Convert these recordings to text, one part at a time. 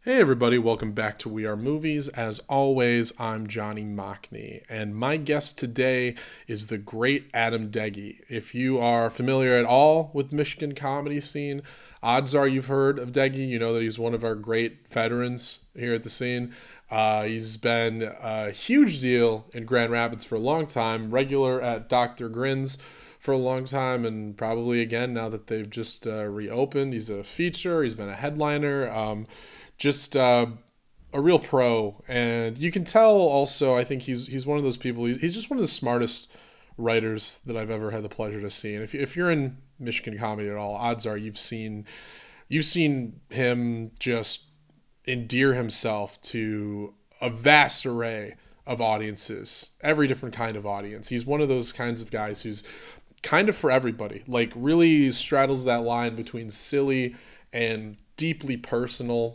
Hey everybody, welcome back to We Are Movies. As always, I'm Johnny Mockney, and my guest today is the great Adam Deggy. If you are familiar at all with the Michigan comedy scene, odds are you've heard of Deggy. You know that he's one of our great veterans here at the scene. He's been a huge deal in Grand Rapids for a long time, regular at Dr. Grins for a long time, and probably again now that they've just reopened. He's a feature, he's been a headliner. Just a real pro, and you can tell also. I think he's one of those people. He's just one of the smartest writers that I've ever had the pleasure to see. And if you're in Michigan comedy at all, odds are you've seen him just endear himself to a vast array of audiences, every different kind of audience. He's one of those kinds of guys who's kind of for everybody. Like really straddles that line between silly and deeply personal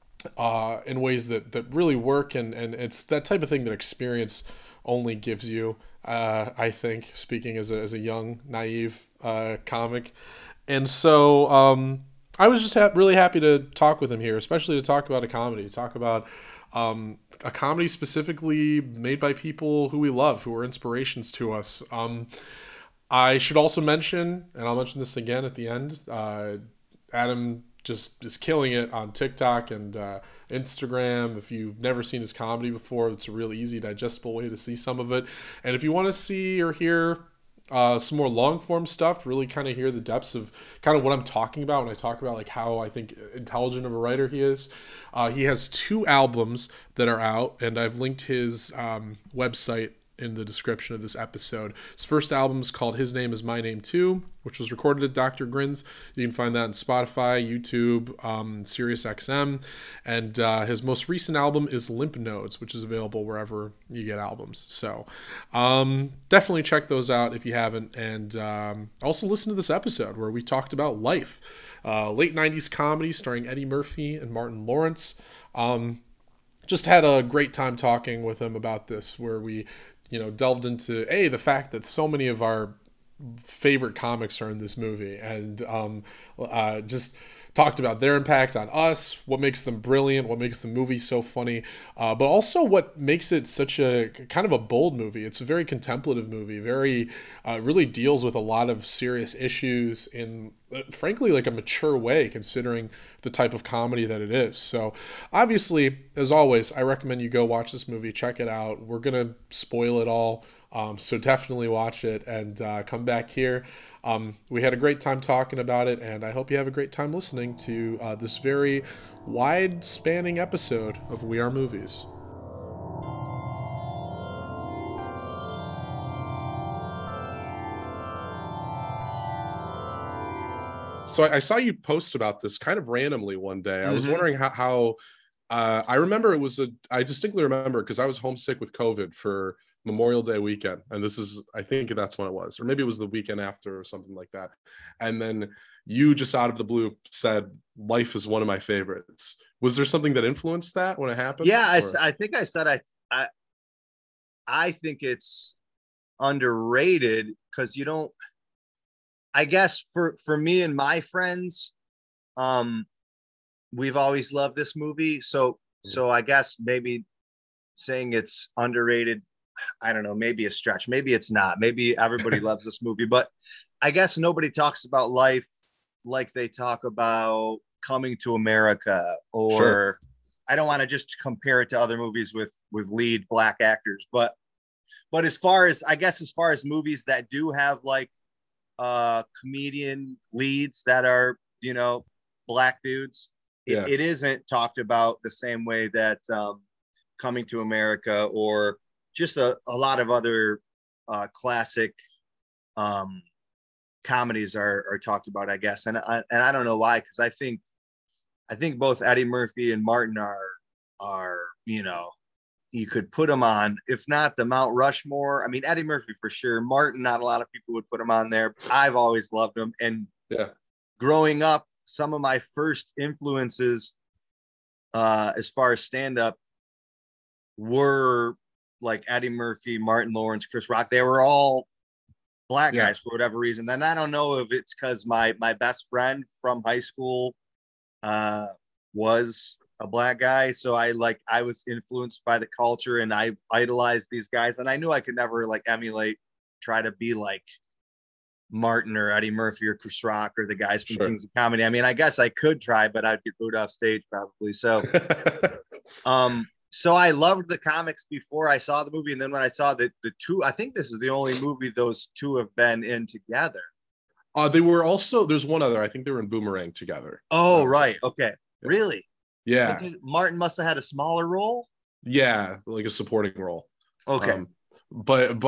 in ways that really work, and it's that type of thing that experience only gives you. I think, speaking as a young naive comic, and so I was just really happy to talk with him here, especially to talk about a comedy, talk about a comedy specifically made by people who we love, who are inspirations to us. I should also mention, and I'll mention this again at the end. Adam just is killing it on TikTok and Instagram. If you've never seen his comedy before, it's a really easy, digestible way to see some of it. And if you want to see or hear some more long form stuff, really kind of hear the depths of kind of what I'm talking about when I talk about like how I think intelligent of a writer he is. He has two albums that are out, and I've linked his website in the description of this episode. His first album is called His Name Is My Name Too, which was recorded at Dr. Grins. You can find that on Spotify, YouTube, SiriusXM. And his most recent album is Limp Nodes, which is available wherever you get albums. So definitely check those out if you haven't. And also listen to this episode where we talked about Life, late 90s comedy starring Eddie Murphy and Martin Lawrence. Just had a great time talking with him about this, where we delved into the fact that so many of our favorite comics are in this movie, and just talked about their impact on us, what makes them brilliant, what makes the movie so funny, but also what makes it such a kind of a bold movie. It's a very contemplative movie, very really deals with a lot of serious issues in frankly like a mature way, considering the type of comedy that it is. So obviously, as always, I recommend you go watch this movie, check it out. We're gonna spoil it all, so definitely watch it and come back here. We had a great time talking about it, and I hope you have a great time listening to this very wide spanning episode of We Are Movies. So I saw you post about this kind of randomly one day. I was hmm wondering how I remember I distinctly remember because I was homesick with COVID for Memorial Day weekend. And I think that's when it was, or maybe it was the weekend after or something like that. And then you just out of the blue said, Life is one of my favorites. Was there something that influenced that when it happened? Yeah, Or I think I said I I think it's underrated because you don't. I guess for me and my friends, um, we've always loved this movie. So I guess maybe saying it's underrated, I don't know, maybe a stretch. Maybe it's not. Maybe everybody loves this movie, but I guess nobody talks about Life like they talk about Coming to America, sure. or I don't want to just compare it to other movies with lead black actors, but as far as movies that do have like comedian leads that are black dudes, Yeah. it isn't talked about the same way that Coming to America or just a lot of other classic um, comedies are talked about, I guess. And I don't know why, because I think both Eddie Murphy and Martin are you could put them on, if not the Mount Rushmore. I mean, Eddie Murphy for sure. Martin, not a lot of people would put him on there. I've always loved him. And Yeah. growing up, some of my first influences as far as stand up were like Eddie Murphy, Martin Lawrence, Chris Rock. They were all black Yeah. guys for whatever reason. And I don't know if it's because my best friend from high school uh, was a black guy, so I was influenced by the culture and I idolized these guys, and I knew I could never like emulate, try to be like Martin or Eddie Murphy or Chris Rock or the guys from Sure. Kings of Comedy. I mean, I guess I could try, but I'd get booed off stage probably. So I loved the comics before I saw the movie, and then when I saw the two, I think this is the only movie those two have been in together. They were also, there's one other, I think they were in Boomerang together. Oh, right. Okay. Yeah. Really? Yeah. So Martin must have had a smaller role. Yeah, like a supporting role. Okay. But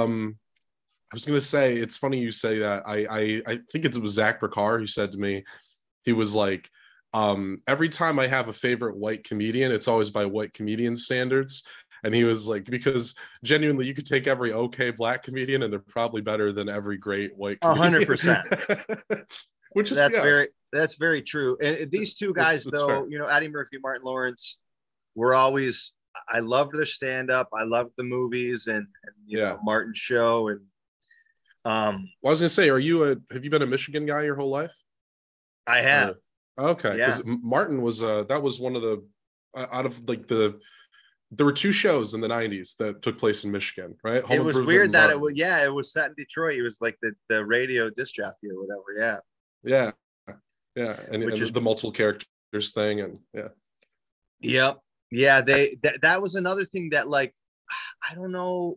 I was gonna say, it's funny you say that. I think it was Zach Ricard who said to me, he was like, every time I have a favorite white comedian, it's always by white comedian standards. And he was like, because genuinely, you could take every okay black comedian, and they're probably better than every great white comedian. 100%. Which is that's very true. And these two guys, it's though, fair. you know, Eddie Murphy, Martin Lawrence, were always. I loved their stand up. I loved the movies and you know, Martin's show. And well, I was gonna say, have you been a Michigan guy your whole life? I have. Okay, because Martin was that was one of the out of like there were two shows in the 90s that took place in Michigan, right? It was weird that it was set in Detroit. It was like the radio disc jockey or whatever. Yeah. And the multiple characters thing, and Yep. Yeah, that was another thing that, like, I don't know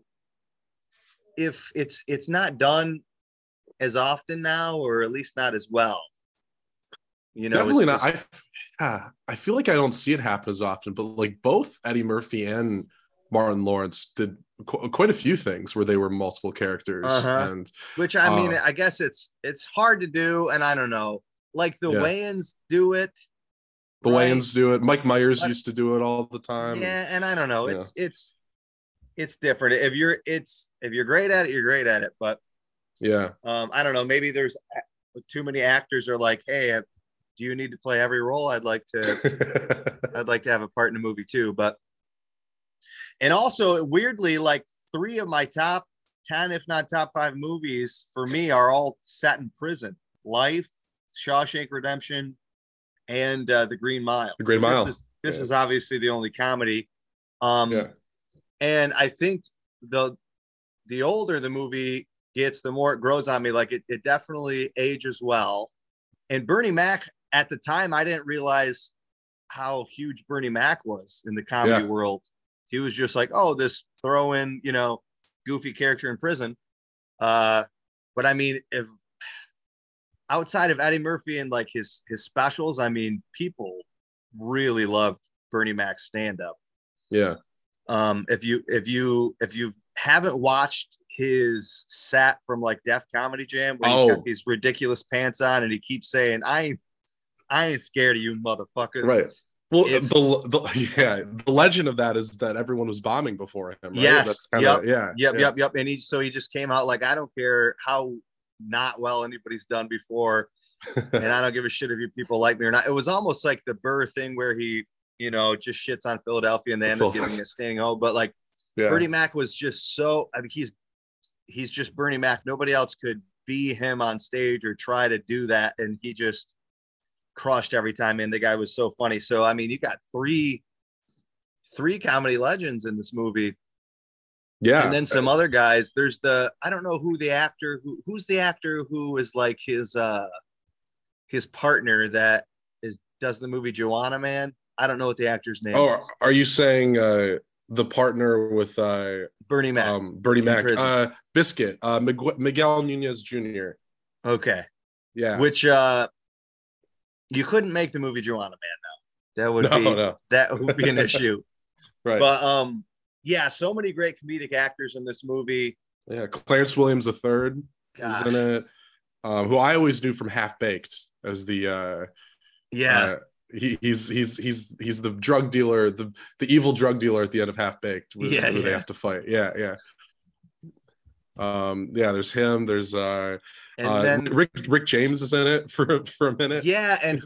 if it's not done as often now, or at least not as well. You know, definitely not. I feel like I don't see it happen as often, but like both Eddie Murphy and Martin Lawrence did quite a few things where they were multiple characters, and which I mean, I guess it's hard to do, and I don't know, like the Wayans do it. The Wayans do it. Mike Myers used to do it all the time. Yeah, and I don't know. It's different. If you're great at it, you're great at it. But I don't know. Maybe there's too many actors are like, hey, do you need to play every role? I'd like to have a part in a movie too. But and also weirdly, like 3 of my top 10, if not top 5 movies for me are all set in prison. Life, Shawshank Redemption, and The Green Mile. The Green Mile. This is obviously the only comedy. And I think the older the movie gets, the more it grows on me. Like it definitely ages well. And Bernie Mac, at the time, I didn't realize how huge Bernie Mac was in the comedy world. He was just like, oh, this throw in, you know, goofy character in prison. But I mean, if outside of Eddie Murphy and like his specials, I mean, people really loved Bernie Mac's stand-up. Yeah. If you haven't watched his set from like Def Comedy Jam, where he's got these ridiculous pants on and he keeps saying, I ain't scared of you motherfuckers. Right. Well, the legend of that is that everyone was bombing before him. Right? Yes. That's kinda, Yep. And he just came out like, I don't care how not well anybody's done before, and I don't give a shit if you people like me or not. It was almost like the Burr thing where he, you know, just shits on Philadelphia and they end up giving a standing O. But like Bernie Mac was just so, I mean, he's just Bernie Mac. Nobody else could be him on stage or try to do that, and he just crushed every time. And the guy was so funny. So I mean, you got three comedy legends in this movie. Yeah. And then some other guys. There's I don't know who the actor who's the actor who is like his partner that does the movie Joanna Man. I don't know what the actor's name is. Are you saying the partner with Bernie Mac? Bernie Mac, Biscuit, Miguel Nunez Jr. Okay. Yeah. Which you couldn't make the movie Joanna Man now. That would be an issue. Right. But yeah, so many great comedic actors in this movie. Yeah, Clarence Williams III is in it, who I always knew from Half Baked as the he's the drug dealer, the evil drug dealer at the end of Half Baked, who they have to fight. There's him. There's then Rick James is in it for a minute. Yeah, and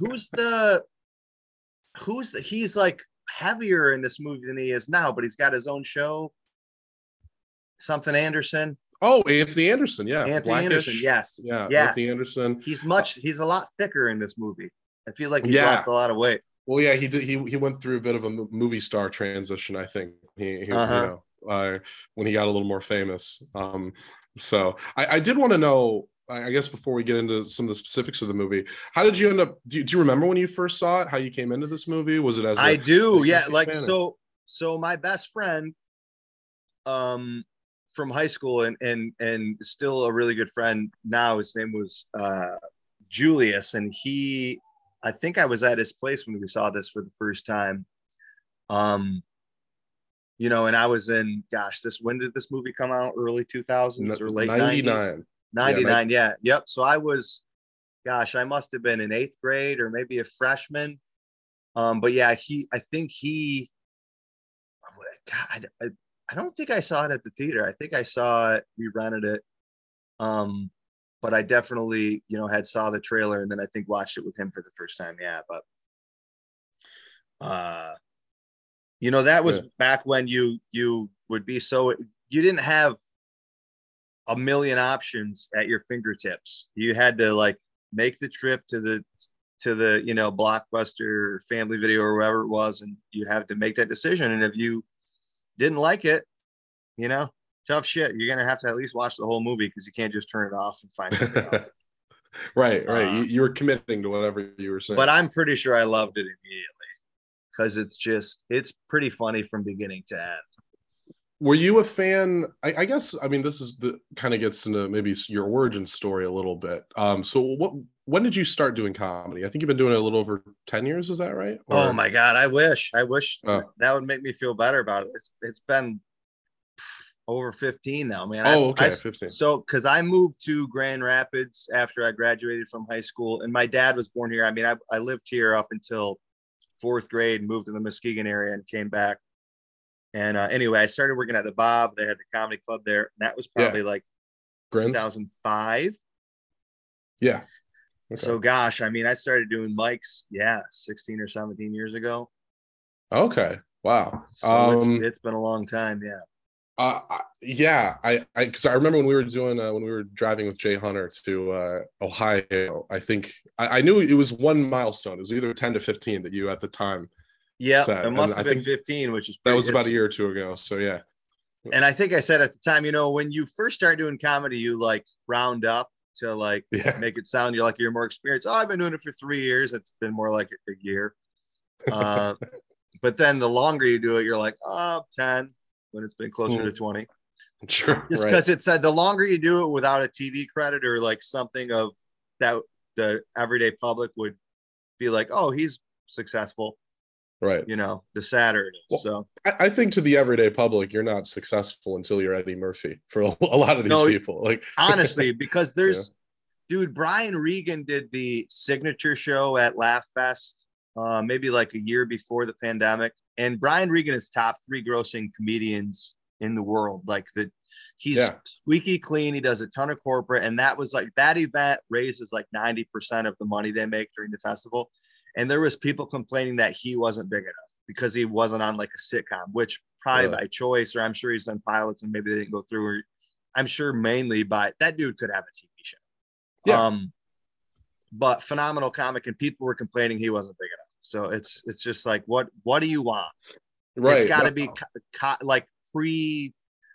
he's like heavier in this movie than he is now, but he's got his own show. Something Anderson. Oh, Anthony Anderson, yeah. Anthony Anderson, yes. Yeah, Anthony Anderson. He's a lot thicker in this movie. I feel like he's lost a lot of weight. Well, yeah, he did. He went through a bit of a movie star transition, I think. He Uh-huh. when he got a little more famous. So I did want to know. I guess before we get into some of the specifics of the movie, how did you end up? Do you remember when you first saw it? How you came into this movie? Was it as I a do. Yeah. Murphy Like, fan? Or? so my best friend, um, from high school and still a really good friend now, his name was Julius. And I think I was at his place when we saw this for the first time. Um, and I was in, gosh, when did this movie come out? Early 2000s or late 90s? 99. Yeah, 99. Yeah. Yep. So I was, gosh, I must have been in eighth grade or maybe a freshman. But yeah, I think God, I don't think I saw it at the theater. I think I saw it, we rented it. But I definitely, had saw the trailer and then I think watched it with him for the first time. Yeah. But, uh, that was yeah, back when you would be so, you didn't have a million options at your fingertips. You had to like make the trip to the Blockbuster or Family Video or wherever it was, and you have to make that decision. And if you didn't like it, tough shit. You're gonna have to at least watch the whole movie because you can't just turn it off and find something else. right. Uh, You were committing to whatever you were saying. but I'm pretty sure I loved it immediately because it's pretty funny from beginning to end. Were you a fan? I guess I mean this is the kind of gets into maybe your origin story a little bit. So when did you start doing comedy? I think you've been doing it a little over 10 years, is that right? Oh Or my god, I wish oh, that would make me feel better about it. It's been over 15 now, man. oh I okay, 15. so because I moved to Grand Rapids after I graduated from high school, and my dad was born here. I mean, I lived here up until fourth grade, moved to the Muskegon area, and came back. And anyway, I started working at the Bob. They had the comedy club there, and that was Yeah. probably like Grins? 2005. Yeah. Okay. So, gosh, I mean, I started doing mics, yeah, 16 or 17 years ago. Okay. Wow. So it's been a long time, yeah. Yeah, because I remember when we were doing when we were driving with Jay Hunter to Ohio. I think I knew it was one milestone. It was either 10 to 15 that you at the time Yeah, it said, and must have I been think 15, which is that pretty. was about a year or two ago. So yeah, And I think I said at the time, when you first start doing comedy, you like round up to like yeah, make it sound you're more experienced. Oh, I've been doing it for 3 years. It's been more like a year. Uh, but then the longer you do it, you're like, oh, 10 when it's been closer to 20. sure, Just right, because it said the longer you do it without a TV credit or like something of that the everyday public would be like, oh, he's successful, right. the sadder it is. Well, So I think to the everyday public, you're not successful until you're Eddie Murphy for a lot of these no, people. Like, honestly, because yeah, dude, Brian Regan did the signature show at Laugh Fest, maybe like a year before the pandemic. And Brian Regan is top 3 grossing comedians in the world. Like he's yeah, squeaky clean. He does a ton of corporate. And that was like, that event raises like 90% of the money they make during the festival. And there was people complaining that he wasn't big enough because he wasn't on like a sitcom, which probably really, by choice, or I'm sure he's done pilots and maybe they didn't go through, or I'm sure mainly by that dude could have a TV show. yeah, But phenomenal comic, and people were complaining he wasn't big enough. So it's just like, what do you want? It's right. got to No, be like pre,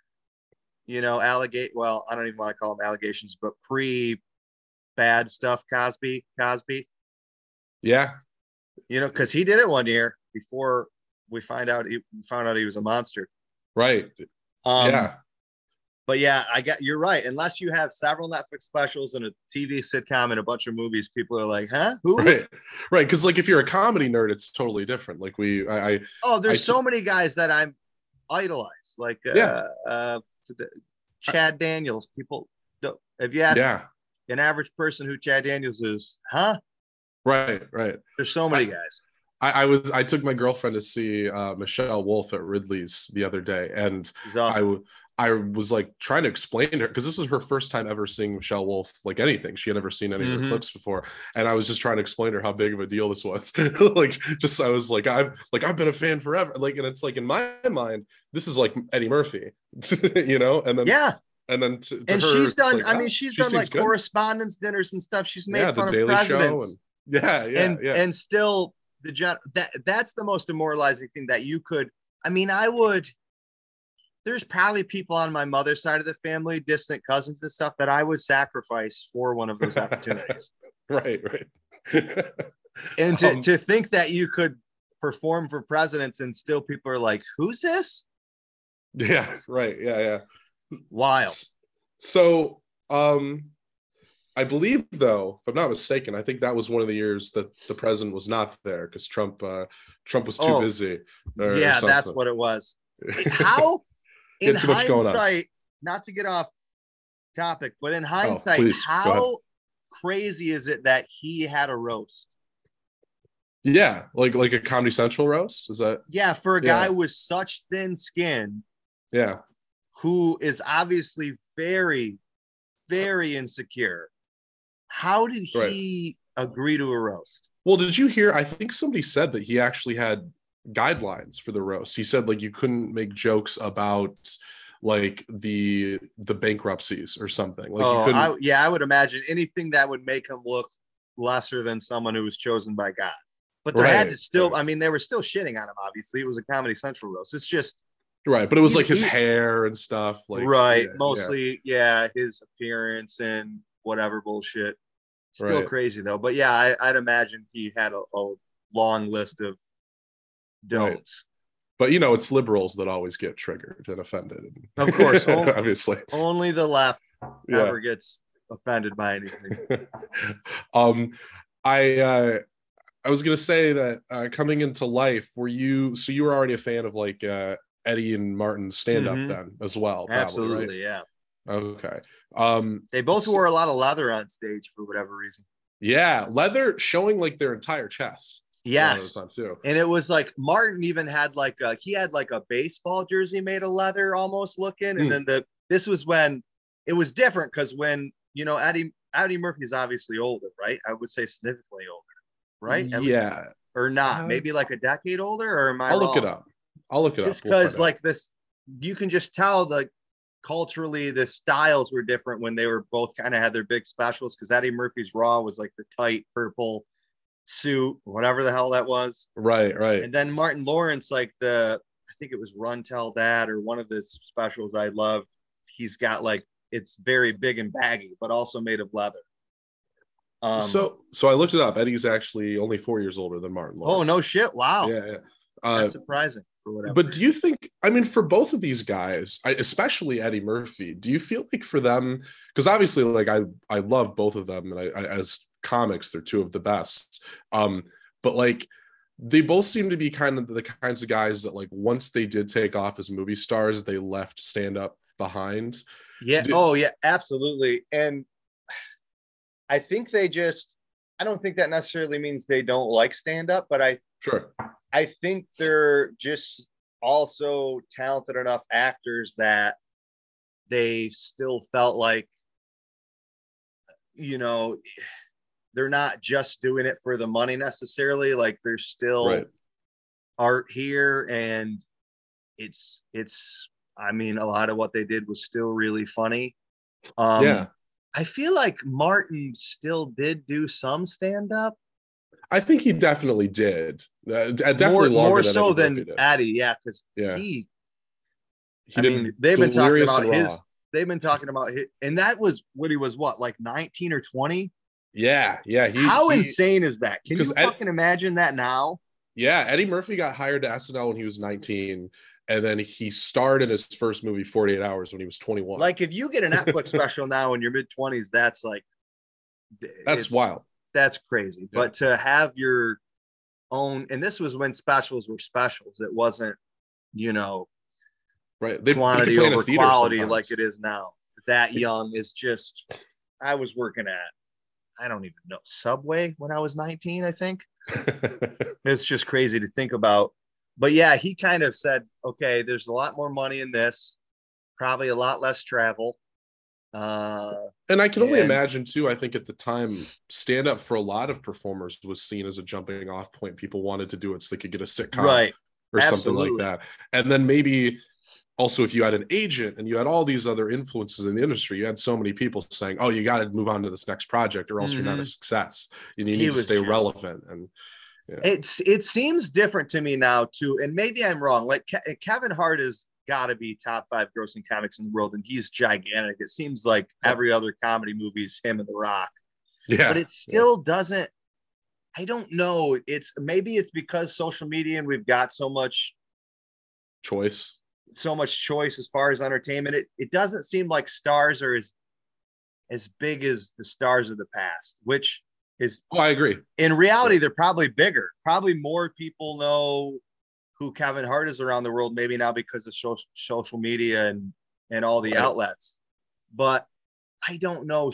allegate. Well, I don't even want to call them allegations, but pre bad stuff. Cosby, yeah, because he did it one year before we found out he was a monster. right, Um, yeah. but yeah, you're right. Unless you have several Netflix specials and a TV sitcom and a bunch of movies, people are like, "Huh? Who?" Right, right. Because like if you're a comedy nerd, it's totally different. Like Oh, I there's so many guys that I'm idolize, like yeah, Chad Daniels. People, if you ask yeah, an average person who Chad Daniels is, huh? right, right. There's so many guys. I took my girlfriend to see Michelle Wolf at Ridley's the other day, and He's I awesome. I was like trying to explain to her because this was her first time ever seeing Michelle Wolf like anything. She had never seen any of her Mm-hmm. clips before, and I was just trying to explain to her how big of a deal this was. like, just I was like, I've been a fan forever. Like, and it's like in my mind, this is like Eddie Murphy, and then Yeah, to and her, she's it's done. like, I mean, oh, she's she done seems like good. correspondence dinners and stuff. She's Yeah, made the fun of Daily Show, and presidents, yeah, and still that's the most demoralizing thing that you could. I mean, I would. There's probably people on my mother's side of the family, distant cousins and stuff, that I would sacrifice for one of those opportunities. Right. And to think that you could perform for presidents and still people are like, who's this? Yeah, right. Yeah. Wild. So, I believe, though, if I'm not mistaken, I think that was one of the years that the president was not there because Trump was too busy. Yeah, that's what it was. How, in hindsight, not to get off topic, but in hindsight, how crazy is it that he had a roast? Yeah, like a Comedy Central roast? Is that? Yeah, for a guy with such thin skin. Yeah. Who is obviously very, very insecure. How did he agree to a roast? Well, did you hear? I think somebody said that he actually had guidelines for the roast. He said like you couldn't make jokes about like the bankruptcies or something. Like you couldn't. I would imagine anything that would make him look lesser than someone who was chosen by God. But there had to still, I mean, they were still shitting on him, obviously. It was a Comedy Central roast. It's just. Right, but it was like his hair and stuff. Like mostly, his appearance and whatever bullshit. Still crazy, though. But yeah, I'd imagine he had a long list of don'ts. But, you know, it's liberals that always get triggered and offended. Of course. Obviously. Only the left ever gets offended by anything. I was going to say that coming into life, you were already a fan of like Eddie and Martin's stand-up then as well? Probably, absolutely, right? Yeah. Okay. They both wore a lot of leather on stage for whatever reason. Yeah, leather showing like their entire chest. Yes, too. And it was like Martin even had like he had like a baseball jersey made of leather almost looking, and then this was when it was different because when Eddie Murphy is obviously older, right? I would say significantly older, right? Or not? Maybe like a decade older, or am I wrong? Look it up. I'll look it up. Because like this, you can just tell the culturally the styles were different when they were both kind of had their big specials. Because Eddie Murphy's Raw was like the tight purple suit, whatever the hell that was. Right. And then Martin Lawrence, like I think it was Run Tell Dad or one of the specials I loved. He's got like it's very big and baggy, but also made of leather. So I looked it up. Eddie's actually only 4 years older than Martin Lawrence. Oh no shit! Wow. Yeah. That's surprising. But do you think, I mean, for both of these guys, especially Eddie Murphy, do you feel like for them, because obviously like I love both of them, and I as comics they're two of the best, but like they both seem to be kind of the kinds of guys that like once they did take off as movie stars, they left stand up behind. Yeah. Absolutely. And I think I don't think that necessarily means they don't like stand up, but I think they're just also talented enough actors that they still felt like, they're not just doing it for the money necessarily. Like there's still art here, and it's, I mean, a lot of what they did was still really funny. I feel like Martin still did do some stand-up. I think he definitely did. Definitely more so than Eddie, because he I mean, they've been talking about his, and that was when he was what, like 19 or 20? Yeah. How insane is that? Can you fucking imagine that now? Yeah, Eddie Murphy got hired to SNL when he was 19, and then he starred in his first movie, 48 Hours, when he was 21. Like, if you get a Netflix special now in your mid-20s, that's like... That's wild. That's crazy. Yeah. But to have your own... And this was when specials were specials. It wasn't, right. Quantity over quality like it is now. That young is just... I was working at, I don't even know, Subway when I was 19, I think. It's just crazy to think about. But yeah, he kind of said, okay, there's a lot more money in this, probably a lot less travel. And I can only imagine too, I think at the time, stand up for a lot of performers was seen as a jumping off point. People wanted to do it so they could get a sitcom or something like that. And then maybe also if you had an agent and you had all these other influences in the industry, you had so many people saying, oh, you got to move on to this next project or else you're not a success. You need to stay relevant. And Yeah. it seems different to me now too, and maybe I'm wrong. Like Kevin Hart has got to be top 5 grossing comics in the world, and he's gigantic. It seems like every other comedy movie is him and The Rock, but Yeah. it still doesn't. I don't know. Maybe it's because social media and we've got Choice. so much choice as far as entertainment. It doesn't seem like stars are as big as the stars of the past, which is, Oh, I agree. in reality, Yeah. they're probably bigger. Probably more people know who Kevin Hart is around the world, maybe now because of social media and all the Right. outlets. But I don't know.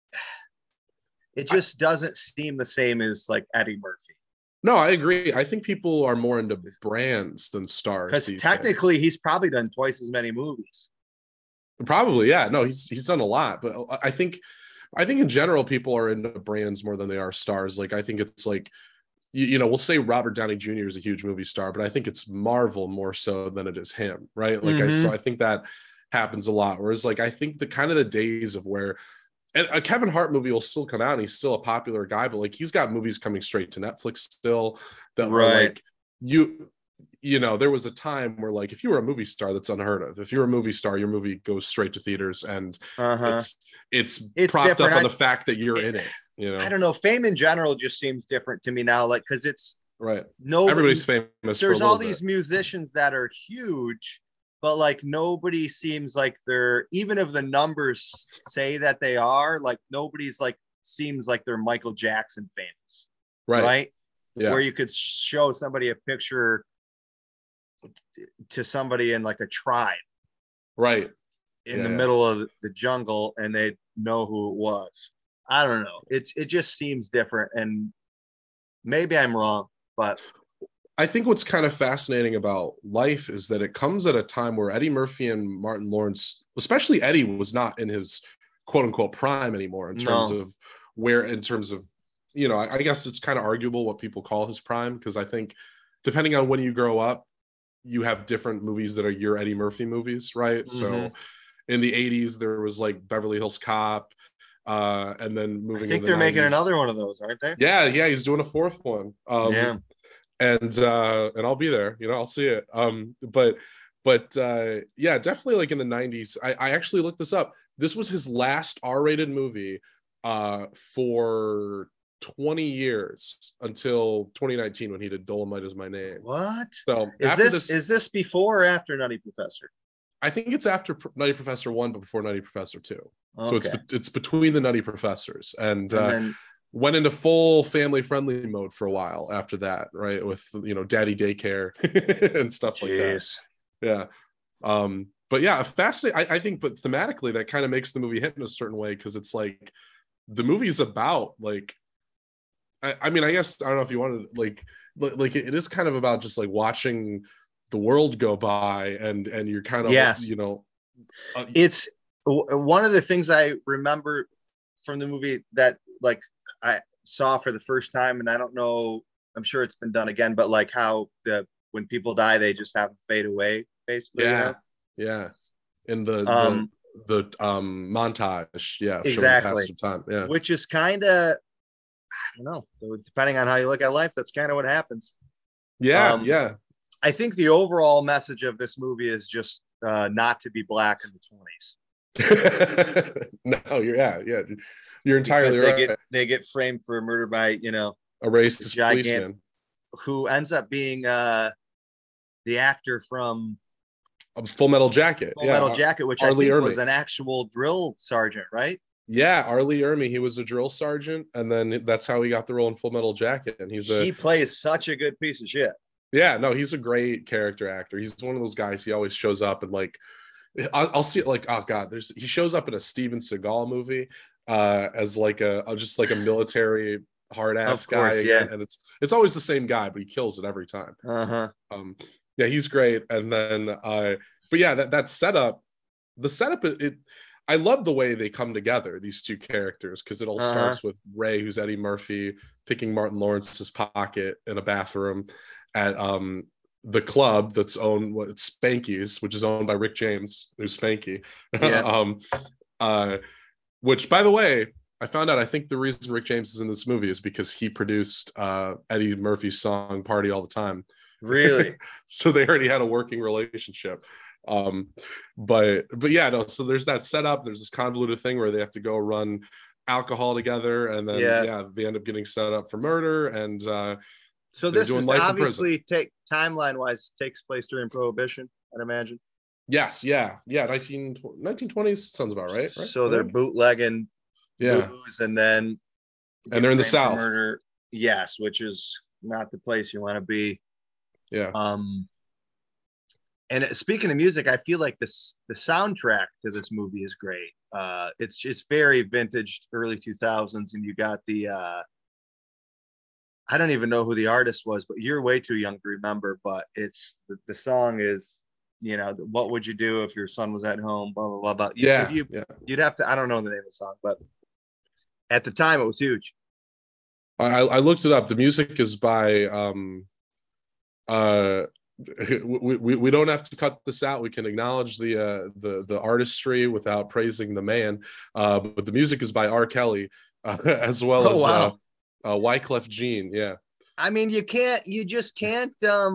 It just doesn't seem the same as like Eddie Murphy. No, I agree. I think people are more into brands than stars Because these technically, days. he's probably done twice as many movies. Probably, yeah. No, he's done a lot, but I think in general people are into brands more than they are stars. Like I think it's like you know, we'll say Robert Downey Jr. is a huge movie star, but I think it's Marvel more so than it is him, right? Like Mm-hmm. I think that happens a lot. Whereas like I think the kind of the days of where a Kevin Hart movie will still come out and he's still a popular guy, but like he's got movies coming straight to Netflix still that are Right. like you know, there was a time where like if you were a movie star, that's unheard of. If you're a movie star, your movie goes straight to theaters and Uh-huh. it's It's propped up different. on the fact that you're in it, you I know. don't know. Fame in general just seems different to me now. Like, because it's Right. no, Everybody's famous for a there's all little bit. these musicians that are huge, but like nobody seems like they're, even if the numbers say that they are, like nobody's like seems like they're Michael Jackson famous, Right. right? Where Yeah. you could show somebody a picture to somebody in like a tribe Right. in the Yeah. middle of the jungle and they know who it was. I don't know. It just seems different, and maybe I'm wrong, but I think what's kind of fascinating about Life is that it comes at a time where Eddie Murphy and Martin Lawrence, especially Eddie, was not in his quote unquote prime anymore in terms no. of you know, I guess it's kind of arguable what people call his prime, because I think depending on when you grow up, you have different movies that are your Eddie Murphy movies, right? Mm-hmm. So in the 80s, there was like Beverly Hills Cop, and then I moving think into the they're making 90s. another one of those, aren't they? Yeah, he's doing a fourth one. Yeah. And I'll be there, you know, I'll see it. But yeah, definitely like in the 90s. I actually looked this up. This was his last R-rated movie for 20 years until 2019 when he did Dolomite Is My Name. What So is after this? Is this before or after Nutty Professor? I think it's after Nutty Professor 1, but before Nutty Professor 2. So Okay. it's between the Nutty Professors, and then went into full family friendly mode for a while after that, right? With, you know, daddy daycare and stuff like that. Yeah. But yeah, fascinating. I think, but thematically, that kind of makes the movie hit in a certain way, because it's like the movie's about like, I mean, I guess I don't know if you wanted like it is kind of about just like watching the world go by, and you're kind of, yes, you know, it's one of the things I remember from the movie that like I saw for the first time, and I don't know, I'm sure it's been done again, but like how when people die, they just have them fade away, basically. yeah, yeah, in Um, the montage, yeah, showing the exactly. passage of time, yeah, Which is kind of, I don't know, depending on how you look at life, that's kind of what happens. yeah, Um, yeah. I think the overall message of this movie is just not to be black in the 20s. No, yeah, you're Because entirely right. they get framed for murder by, A the racist gigant policeman. who ends up being the actor from A Full Metal Jacket. Full Metal Yeah, Jacket, which I Arlie think was Ermy. an actual drill sergeant, right? Yeah, Arlie Ermy. He was a drill sergeant, and then that's how he got the role in Full Metal Jacket. And He plays such a good piece of shit. yeah, no, he's a great character actor. He's one of those guys. He always shows up and like, I'll see it like, oh god, he shows up in a Steven Seagal movie as like just like a military hard ass Of guy course, yeah. again, and it's always the same guy, but he kills it every time. Uh-huh. Yeah, he's great. And then but yeah, that setup, the setup, I love the way they come together, these two characters, because it all Uh-huh. starts with Ray, who's Eddie Murphy, picking Martin Lawrence's pocket in a bathroom at the club that's owned, Spanky's, which is owned by Rick James, who's Spanky. Yeah. Which, by the way, I found out I think the reason Rick James is in this movie is because he produced Eddie Murphy's song "Party All the Time." Really? So they already had a working relationship. Um, but yeah, no. So there's that setup. There's this convoluted thing where they have to go run alcohol together, and then Yeah. yeah, they end up getting set up for murder, and So they're this doing is life in prison. obviously take timeline wise takes place during Prohibition, I'd imagine. Yes, yeah, yeah. 1920s sounds about right, right? So they're bootlegging Yeah, booze and then and get they're in the framed for South. murder. Yes, which is not the place you want to be. Yeah. Um, and speaking of music, I feel like the soundtrack to this movie is great. It's very vintage, early 2000s, and you got the I don't even know who the artist was, but you're way too young to remember. But it's the song is, what would you do if your son was at home? Blah blah blah blah. If Yeah, you yeah. you'd have to. I don't know the name of the song, but at the time it was huge. I looked it up. The music is by uh we don't have to cut this out. We can acknowledge the artistry without praising the man. But the music is by R. Kelly, as well Oh as wow. Wyclef Jean. Yeah. I mean, you just can't.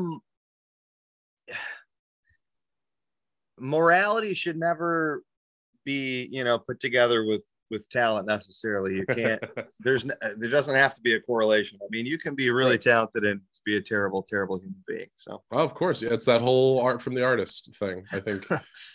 Morality should never be, put together with talent necessarily. You can't. There doesn't have to be a correlation. I mean, you can be really Right. talented and be a terrible, terrible human being. So, Oh, of course, yeah. It's that whole art from the artist thing. I think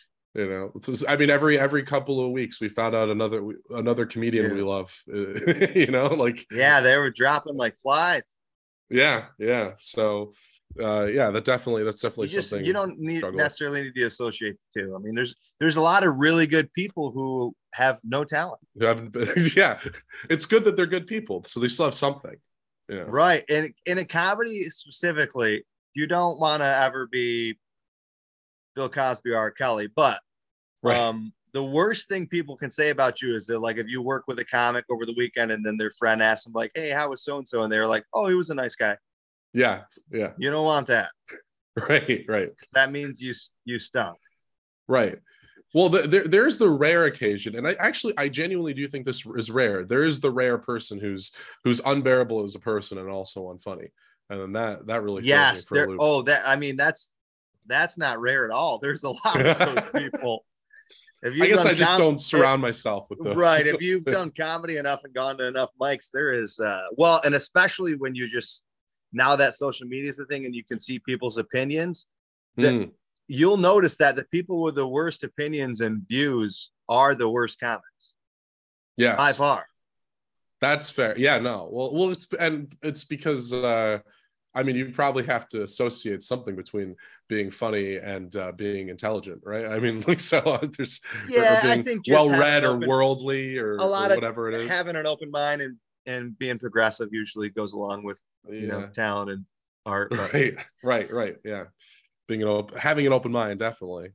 I mean, every couple of weeks we found out another comedian we yeah, love. Like yeah, they were dropping like flies. yeah, yeah. So yeah, that's definitely You something don't to struggle with. necessarily need to associate the two. I mean, there's a lot of really good people who have no talent. Who haven't been, yeah, it's good that they're good people, so they still have something. Yeah, Right. And in a comedy specifically, you don't want to ever be Bill Cosby or R. Kelly, but right. the worst thing people can say about you is that, like, if you work with a comic over the weekend and then their friend asks them, like, hey, how was so and so? And they're like, oh, he was a nice guy. Yeah, yeah. You don't want that. Right, right, That means you stunk. right. Well, there's the rare occasion, and I genuinely do think this is rare. There is the rare person who's unbearable as a person and also unfunny, and then that really throws me Yes, for a there. loop. Oh, that I mean, that's not rare at all. There's a lot of those people. If I you've guess done I just don't surround myself with those. right, if you've done comedy enough and gone to enough mics, there is well, and especially when you just now that social media is the thing and you can see people's opinions, that Mm, you'll notice that the people with the worst opinions and views are the worst comics by yes, far. that's fair. Yeah, no. Well, it's because I mean, you probably have to associate something between being funny and being intelligent, right? I mean, like so there's or Yeah, I being think just well having read an or open worldly a or lot of whatever it is. having an open mind and being progressive usually goes along with Yeah. talent and art. But Right, right, right. Yeah. Having an open mind, definitely.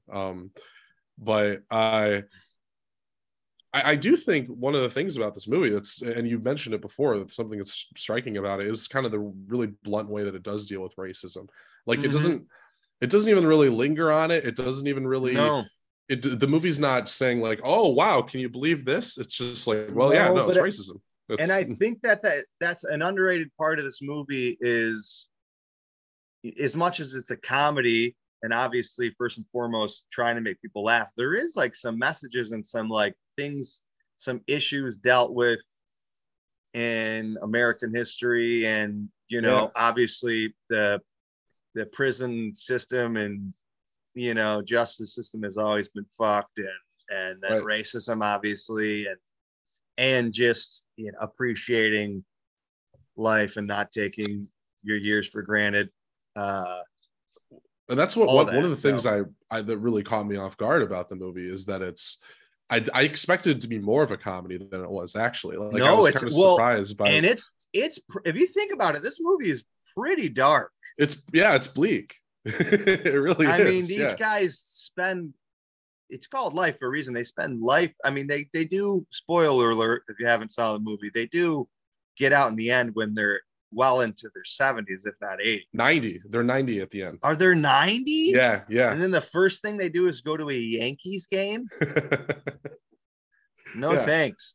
But I do think one of the things about this movie and you mentioned it before, that something that's striking about it is kind of the really blunt way that it does deal with racism. Like mm-hmm. it doesn't even really linger on it. It doesn't even really, No, the movie's not saying like, oh, wow, can you believe this? It's just like, well, yeah, no, no, it's but racism. and It's I think that's an underrated part of this movie is as much as it's a comedy and obviously first and foremost trying to make people laugh, there is like some messages and some like things, some issues dealt with in American history and yeah, obviously the prison system and justice system has always been fucked and then right. racism obviously and just appreciating life and not taking your years for granted. And that's All one of that. the things So I that really caught me off guard about the movie is that I expected it to be more of a comedy than it was actually. Like I no, was it's kind of well, surprised by and it's if you think about it, this movie is pretty dark. it's bleak. It really I mean, is. these Yeah. guys spend. It's called life for a reason. They spend life. I mean, they do. Spoiler alert! If you haven't saw the movie, they do get out in the end when they're well into their 70s, if not 80. 90. They're 90 at the end. Are there 90? Yeah, yeah. And then the first thing they do is go to a Yankees game. No Yeah. thanks.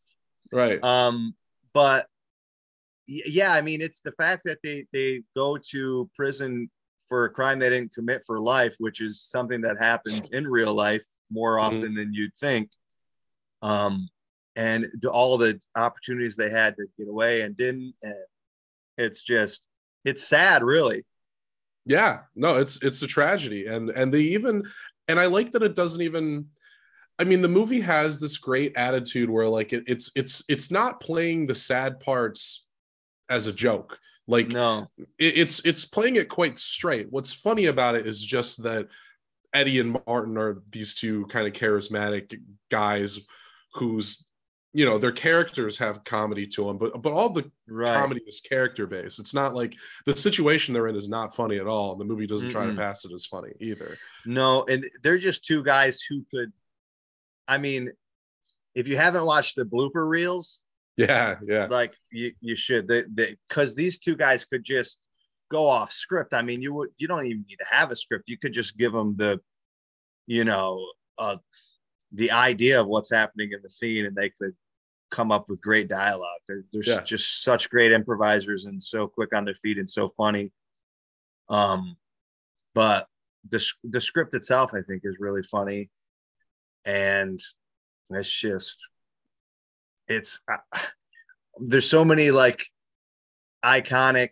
Right. But yeah, I mean, it's the fact that they go to prison for a crime they didn't commit for life, which is something that happens in real life more Mhm. often than you'd think. Um, and all the opportunities they had to get away and didn't. And it's just, it's sad, really. Yeah, no, it's a tragedy, and they even, and I like that it doesn't even. I mean, the movie has this great attitude where like it's not playing the sad parts as a joke. Like No, it's playing it quite straight. What's funny about it is just that Eddie and Martin are these two kind of charismatic guys whose, you know, their characters have comedy to them, but all the right. comedy is character based. It's not like the situation they're in is not funny at all. And the movie doesn't try to Mm-mm. pass it as funny either. No, and they're just two guys who could, I mean, if you haven't watched the blooper reels, Yeah, yeah, like you should, because these two guys could just go off script. I mean, you don't even need to have a script. You could just give them the, you know, the idea of what's happening in the scene, and they could come up with great dialogue. They're yeah. just such great improvisers and so quick on their feet and so funny. Um, but the script itself, I think, is really funny, and it's just it's there's so many like iconic,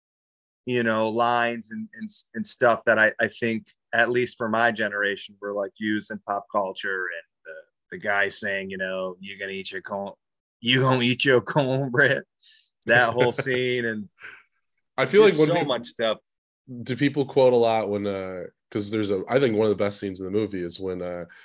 lines and stuff that I think, at least for my generation, were like used in pop culture. And the guy saying, you're gonna eat your cornbread, that whole scene. And I feel like just when so people much stuff. do people quote a lot when because there's a, I think one of the best scenes in the movie is when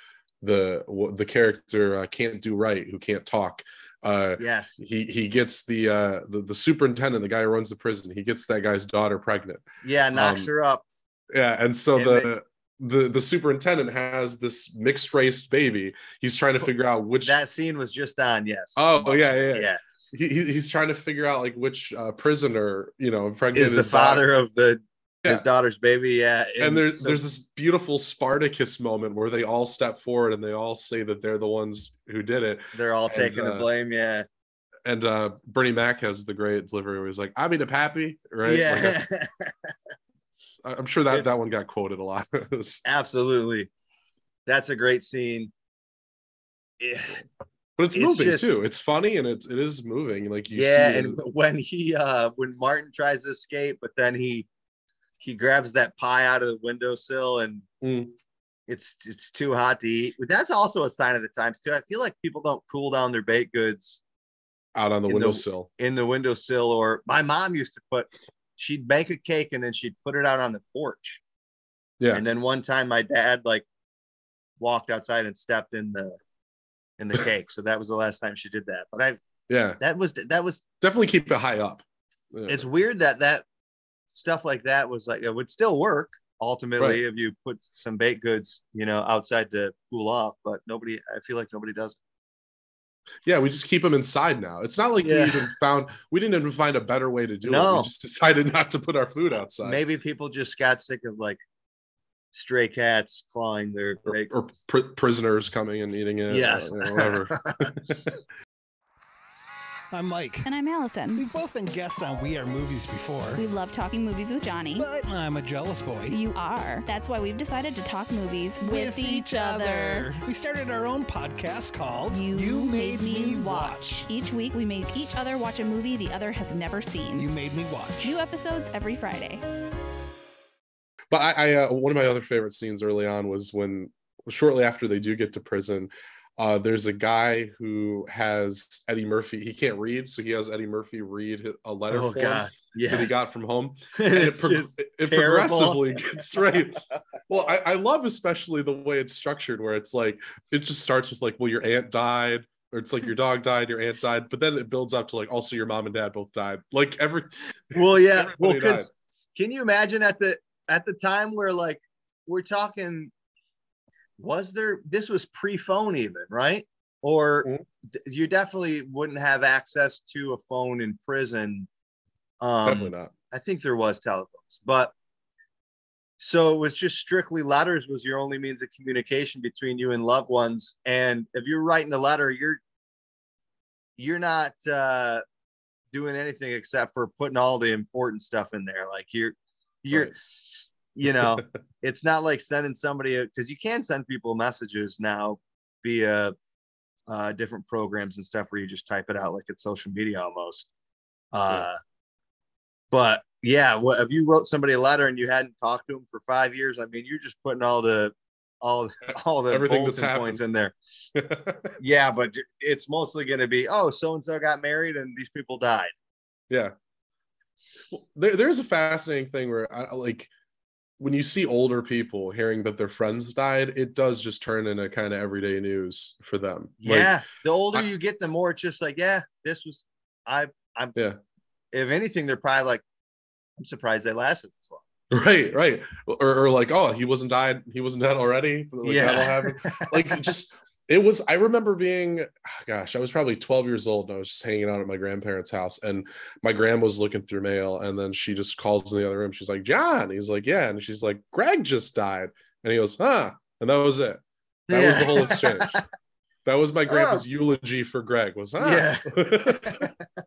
the character can't do right, who can't talk, Yes. he gets the superintendent, the guy who runs the prison, he gets that guy's daughter pregnant. Yeah, knocks um her up. yeah, and so And the superintendent has this mixed race baby. He's trying to figure out which. that scene was just on. Yes, I'm Oh yeah, watching it. yeah. Yeah, He's trying to figure out like which prisoner, is impregnated the his daughter. father of his Yeah, daughter's baby. Yeah, and and there's so there's this beautiful Spartacus moment where they all step forward and they all say that they're the ones who did it. they're all and taking the blame. Yeah, Bernie Mac has the great delivery where he's like, "I mean, a pappy," right? Like yeah. I'm sure that It's one got quoted a lot. absolutely, that's a great scene. It, But it's it's moving just, too. It's funny and it is moving. Like you see yeah. it. And when Martin tries to escape, but then he grabs that pie out of the windowsill, and Mm, it's too hot to eat. But that's also a sign of the times too. I feel like people don't cool down their baked goods out on the in the windowsill. windowsill. Or my mom used to she'd bake a cake and then she'd put it out on the porch. Yeah. And then one time my dad like walked outside and stepped in the cake. So that was the last time she did that. But Yeah. that was Definitely keep it high up. Yeah. it's weird that stuff like that was like, it would still work Right. ultimately if you put some baked goods, outside to cool off. But I feel like nobody does it. Yeah, we just keep them inside now. It's not like Yeah. we didn't even find a better way to do it. We No, just decided not to put our food outside. maybe people just got sick of like stray cats clawing their baked Or goods. prisoners coming and eating it, Yes. whatever. I'm Mike. And I'm Allison. We've both been guests on We Are Movies before, We love talking movies with Johnny. but I'm a jealous boy. You are. That's why we've decided to talk movies with each other. We started our own podcast called You Made Me Watch. Each week, we make each other watch a movie the other has never seen. You Made Me Watch. New episodes every Friday. But I one of my other favorite scenes early on was when shortly after they do get to prison, there's a guy who has Eddie Murphy. He can't read, so he has Eddie Murphy read a letter Oh for him God. Yes. that he got from home. And It's just it terrible. progressively gets right. Well, I love especially the way it's structured, where it's like it just starts with like, well, your aunt died, or it's like your dog died, your aunt died, but then it builds up to like also your mom and dad both died. Like Well, yeah. Well, everybody died. because can you imagine at the time where like we're talking, this was pre-phone even, right? Or Mhm. you definitely wouldn't have access to a phone in prison. Definitely not. I think there was telephones, but so it was just strictly letters was your only means of communication between you and loved ones. And if you're writing a letter, you're not doing anything except for putting all the important stuff in there. Like you're Right. you know, it's not like sending somebody, because you can send people messages now via different programs and stuff where you just type it out like it's social media almost. Yeah. But yeah, what if you wrote somebody a letter and you hadn't talked to them for 5 years? I mean, you're just putting all the Everything that's bulletin points in happened. there. Yeah, but it's mostly going to be, oh, so and so got married and these people died. Yeah. Well, there's a fascinating thing where like when you see older people hearing that their friends died, it does just turn into kind of everyday news for them. Yeah, Like, the older you get, the more it's just like, yeah, this was I'm yeah. if anything, they're probably like, I'm surprised they lasted this long. Right. Or like, oh, he wasn't dead already. Like Yeah. that'll happen. Like just it was, I remember being, gosh, I was probably 12 years old and I was just hanging out at my grandparents' house and my grandma was looking through mail and then she just calls in the other room. She's like, John. He's like, yeah. And she's like, Greg just died. And he goes, huh. And that was it. That was the whole exchange. That was my grandpa's eulogy for Greg was, huh. Yeah.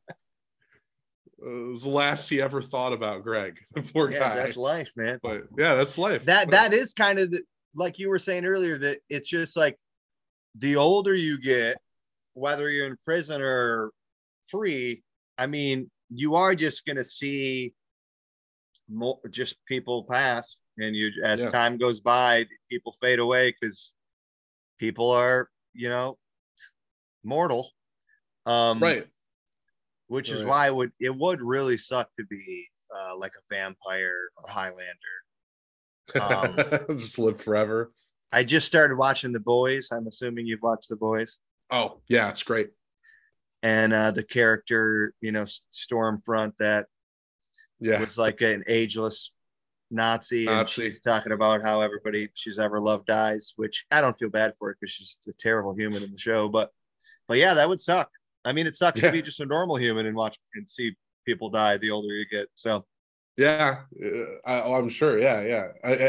It was the last he ever thought about Greg. The poor guy. That's life, man. But yeah, that's life. That is kind of like you were saying earlier, that it's just like the older you get, whether you're in prison or free, I mean, you are just going to see more, just people pass, and you, as time goes by, people fade away because people are, mortal. Right. Which is why it would really suck to be like a vampire or Highlander. Just live forever. I just started watching The Boys. I'm assuming you've watched The Boys. Oh, yeah, it's great. And the character, Stormfront, that was like an ageless Nazi. And she's talking about how everybody she's ever loved dies, which I don't feel bad for it because she's a terrible human in the show. But yeah, that would suck. I mean, it sucks to be just a normal human and watch and see people die the older you get. So, yeah, I'm sure. Yeah.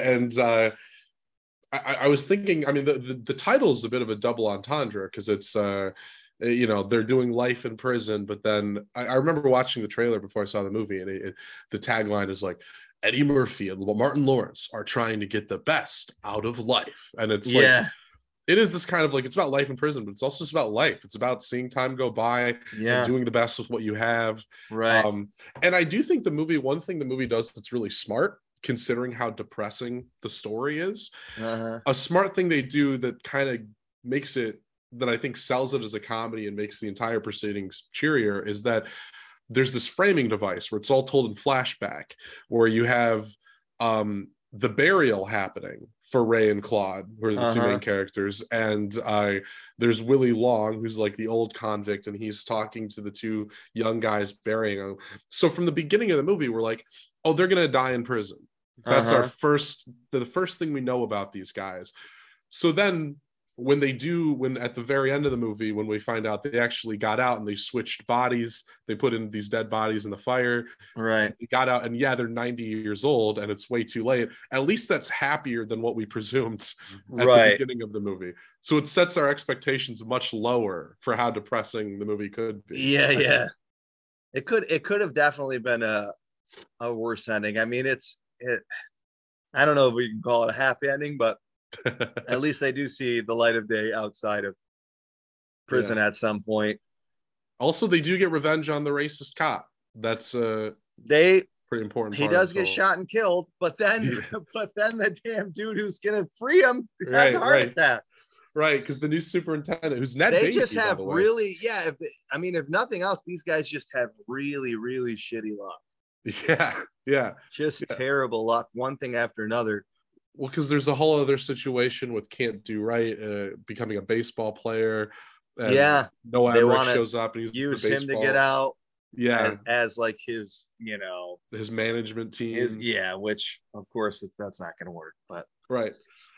I was thinking, I mean, the title is a bit of a double entendre because it's, they're doing life in prison. But then I remember watching the trailer before I saw the movie, and the tagline is like, Eddie Murphy and Martin Lawrence are trying to get the best out of life. And it's like, it is this kind of like, it's about life in prison, but it's also just about life. It's about seeing time go by and doing the best with what you have. Right. And I do think one thing the movie does that's really smart, considering how depressing the story is, a smart thing they do that kind of makes it, that I think sells it as a comedy and makes the entire proceedings cheerier, is that there's this framing device where it's all told in flashback, where you have, the burial happening for Ray and Claude, who are the two main characters. And there's Willie Long, who's like the old convict, and he's talking to the two young guys burying him. So from the beginning of the movie, we're like, oh, they're going to die in prison. That's the first thing we know about these guys. So then when at the very end of the movie, when we find out they actually got out and they switched bodies, they put in these dead bodies in the fire. Right. They got out, and they're 90 years old and it's way too late. At least that's happier than what we presumed at the beginning of the movie. So it sets our expectations much lower for how depressing the movie could be. Yeah. It could have definitely been a worse ending. I mean, I don't know if we can call it a happy ending, but at least they do see the light of day outside of prison at some point. Also, they do get revenge on the racist cop. That's pretty important. He does get shot and killed, but then the damn dude who's gonna free him has a heart attack. Right, because the new superintendent, who's Ned Beatty, they just have really, if nothing else, these guys just have really, really shitty luck. Yeah. Just terrible luck, one thing after another. Well, because there's a whole other situation with Can't Do Right becoming a baseball player. And Noah Emmerich shows up and he's use him to get out. Yeah, as like his, his management team. Which of course that's not going to work. But right.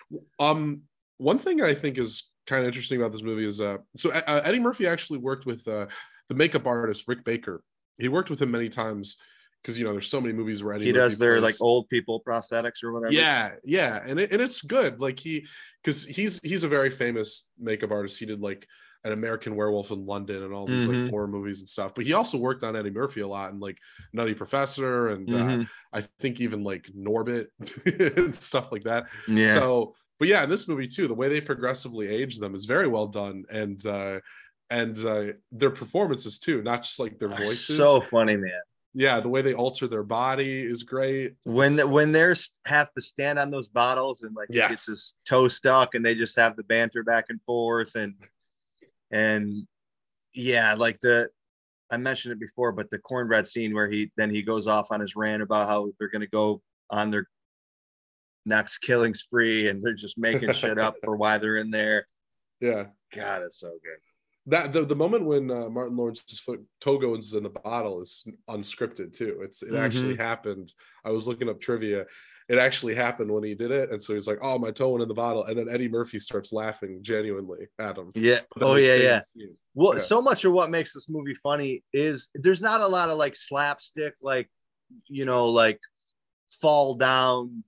One thing I think is kind of interesting about this movie is Eddie Murphy actually worked with the makeup artist Rick Baker. He worked with him many times. Because there's so many movies where Eddie Murphy does their like old people prosthetics or whatever. Yeah, and it's good. Like he's a very famous makeup artist. He did like an American Werewolf in London and all these like horror movies and stuff. But he also worked on Eddie Murphy a lot and like Nutty Professor and I think even like Norbit and stuff like that. Yeah. So, but yeah, in this movie too, the way they progressively age them is very well done, and their performances too, not just like their voices. So funny, man. Yeah, the way they alter their body is great. When they're have to stand on those bottles and like he gets his toe stuck and they just have the banter back and forth and yeah, like I mentioned it before, but the cornbread scene where he goes off on his rant about how they're going to go on their next killing spree and they're just making shit up for why they're in there. Yeah, God, it's so good. That the moment when Martin Lawrence's toe goes in the bottle is unscripted too. It actually happened. I was looking up trivia. It actually happened when he did it, and so he's like, "Oh, my toe went in the bottle," and then Eddie Murphy starts laughing genuinely at him. Yeah. Oh yeah. Well, so much of what makes this movie funny is there's not a lot of like slapstick, like like fall down,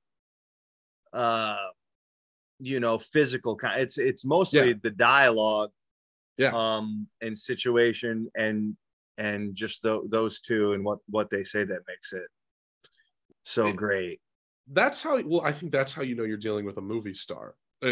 physical kind. It's mostly the dialogue. Yeah. And situation and just those two and what they say that makes it so great. That's how. Well, I think that's how you're dealing with a movie star.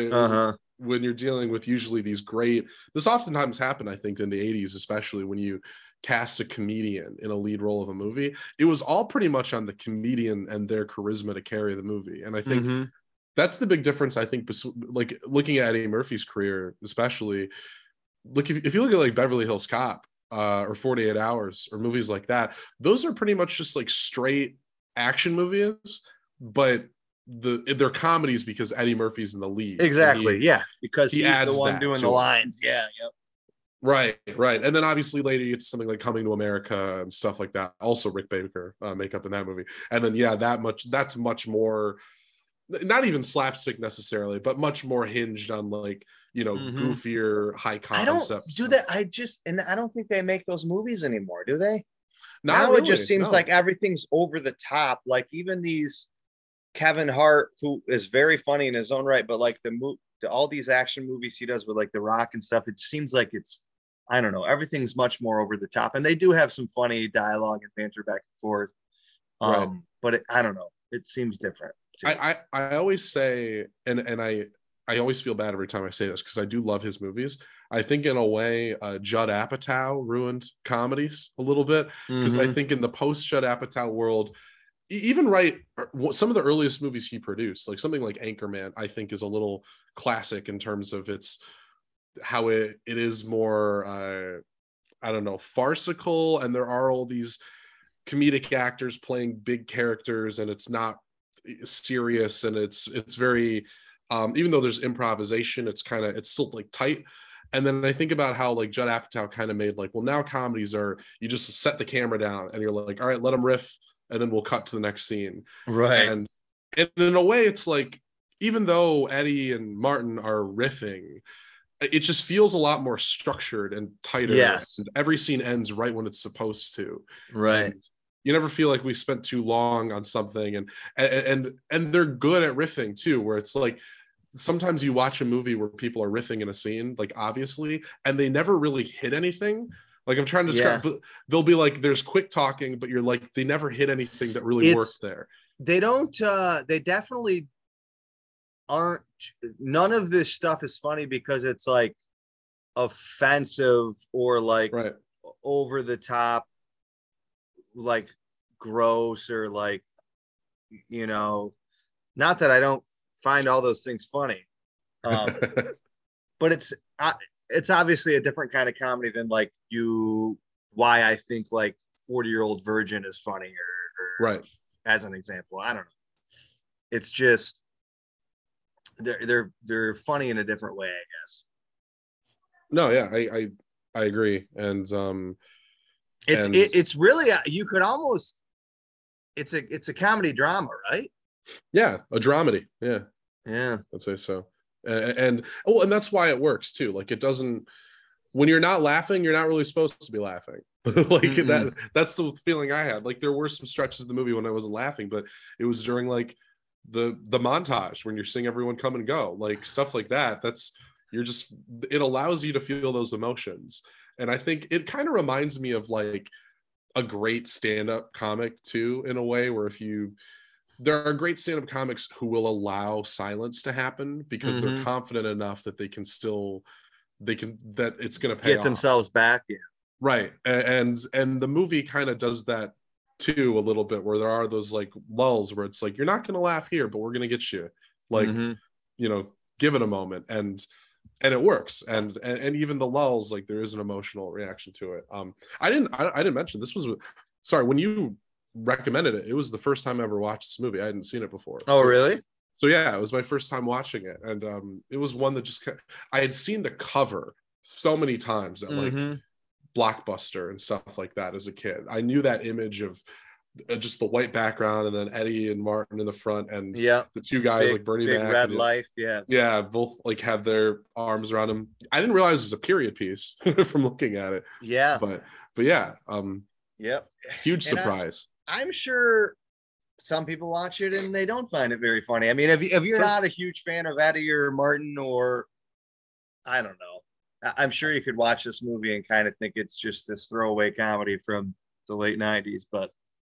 When you're dealing with usually these great. This oftentimes happened, I think, in the 80s, especially when you cast a comedian in a lead role of a movie. It was all pretty much on the comedian and their charisma to carry the movie, and I think that's the big difference. I think, like looking at Eddie Murphy's career, especially. Look, if you look at like Beverly Hills Cop or 48 Hours or movies like that, those are pretty much just like straight action movies, but they're comedies because Eddie Murphy's in the lead. Exactly, because he's the one doing the lines. Yeah, yep. Right. And then obviously later it's something like Coming to America and stuff like that. Also Rick Baker makeup in that movie. And then that's much more, not even slapstick necessarily, but much more hinged on like, goofier, high concepts. I don't think they make those movies anymore, do they? Now really, it just seems like everything's over the top. Like even these Kevin Hart, who is very funny in his own right, but like all these action movies he does with like The Rock and stuff, it seems like I don't know, everything's much more over the top. And they do have some funny dialogue and banter back and forth. But I don't know, it seems different. I always say, and I always feel bad every time I say this because I do love his movies. I think in a way, Judd Apatow ruined comedies a little bit because I think in the post Judd Apatow world, even some of the earliest movies he produced, like something like Anchorman, I think is a little classic in terms of how it is more, I don't know, farcical, and there are all these comedic actors playing big characters, and it's not serious, and it's very. Even though there's improvisation, it's still like tight. And then I think about how like Judd Apatow kind of made like, well, now comedies are, you just set the camera down and you're like, all right, let them riff, and then we'll cut to the next scene. Right. And in a way, it's like, even though Eddie and Martin are riffing, it just feels a lot more structured and tighter. Yes. And every scene ends right when it's supposed to. Right. And you never feel like we spent too long on something, and they're good at riffing too, where it's like sometimes you watch a movie where people are riffing in a scene, like obviously, and they never really hit anything. Like I'm trying to describe, but they'll be like, there's quick talking, but you're like, they never hit anything that really worked there. They don't, they definitely aren't, none of this stuff is funny because it's like offensive or like over the top, like gross or like, not that I don't find all those things funny, but it's obviously a different kind of comedy than like why I think like 40-Year-Old Virgin is funny or as an example. I don't know. It's just they're funny in a different way, I guess. No, yeah, I agree. And it's really, you could almost, it's a comedy drama, right? Yeah, a dramedy. Yeah, I'd say so. And that's why it works too. Like it doesn't, when you're not laughing, you're not really supposed to be laughing. Like that's the feeling I had. Like there were some stretches of the movie when I wasn't laughing, but it was during like the montage when you're seeing everyone come and go, like stuff like that. it allows you to feel those emotions. And I think it kind of reminds me of like a great stand-up comic too, in a way, where there are great stand-up comics who will allow silence to happen because they're confident enough that that it's going to pay Get off. themselves back. Yeah. Right. And the movie kind of does that too a little bit, where there are those like lulls where it's like, you're not going to laugh here, but we're going to get you, like, give it a moment. And it works. And even the lulls, like there is an emotional reaction to it. I didn't mention this was, sorry, when you recommended it was the first time I ever watched this movie. I hadn't seen it before. Oh, really? So yeah, it was my first time watching it. And it was one that just I had seen the cover so many times at like Blockbuster and stuff like that as a kid. I knew that image of just the white background and then Eddie and Martin in the front, and the two guys like Bernie Big Mac Red and Life. Yeah, both like had their arms around him. I didn't realize it was a period piece from looking at it. Yeah, but yeah, huge surprise. I'm sure some people watch it and they don't find it very funny. I mean, if you're not a huge fan of Eddie or Martin, or I don't know, I'm sure you could watch this movie and kind of think it's just this throwaway comedy from the late 90s, but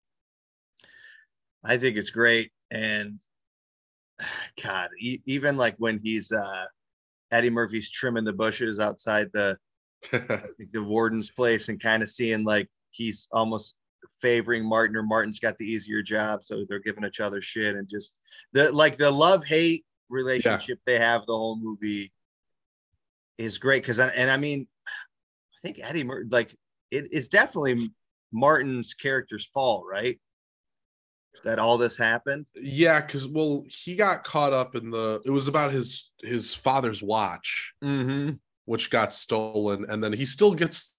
I think it's great. And God, even like when he's Eddie Murphy's trimming the bushes outside the warden's place and kind of seeing like he's almost favoring Martin, or Martin's got the easier job, so they're giving each other shit, and just the love-hate relationship they have the whole movie is great. Because I mean, I think Eddie Murphy, like it's definitely Martin's character's fault, right? That all this happened. Yeah, because he got caught up in it was about his father's watch, which got stolen, and then he still gets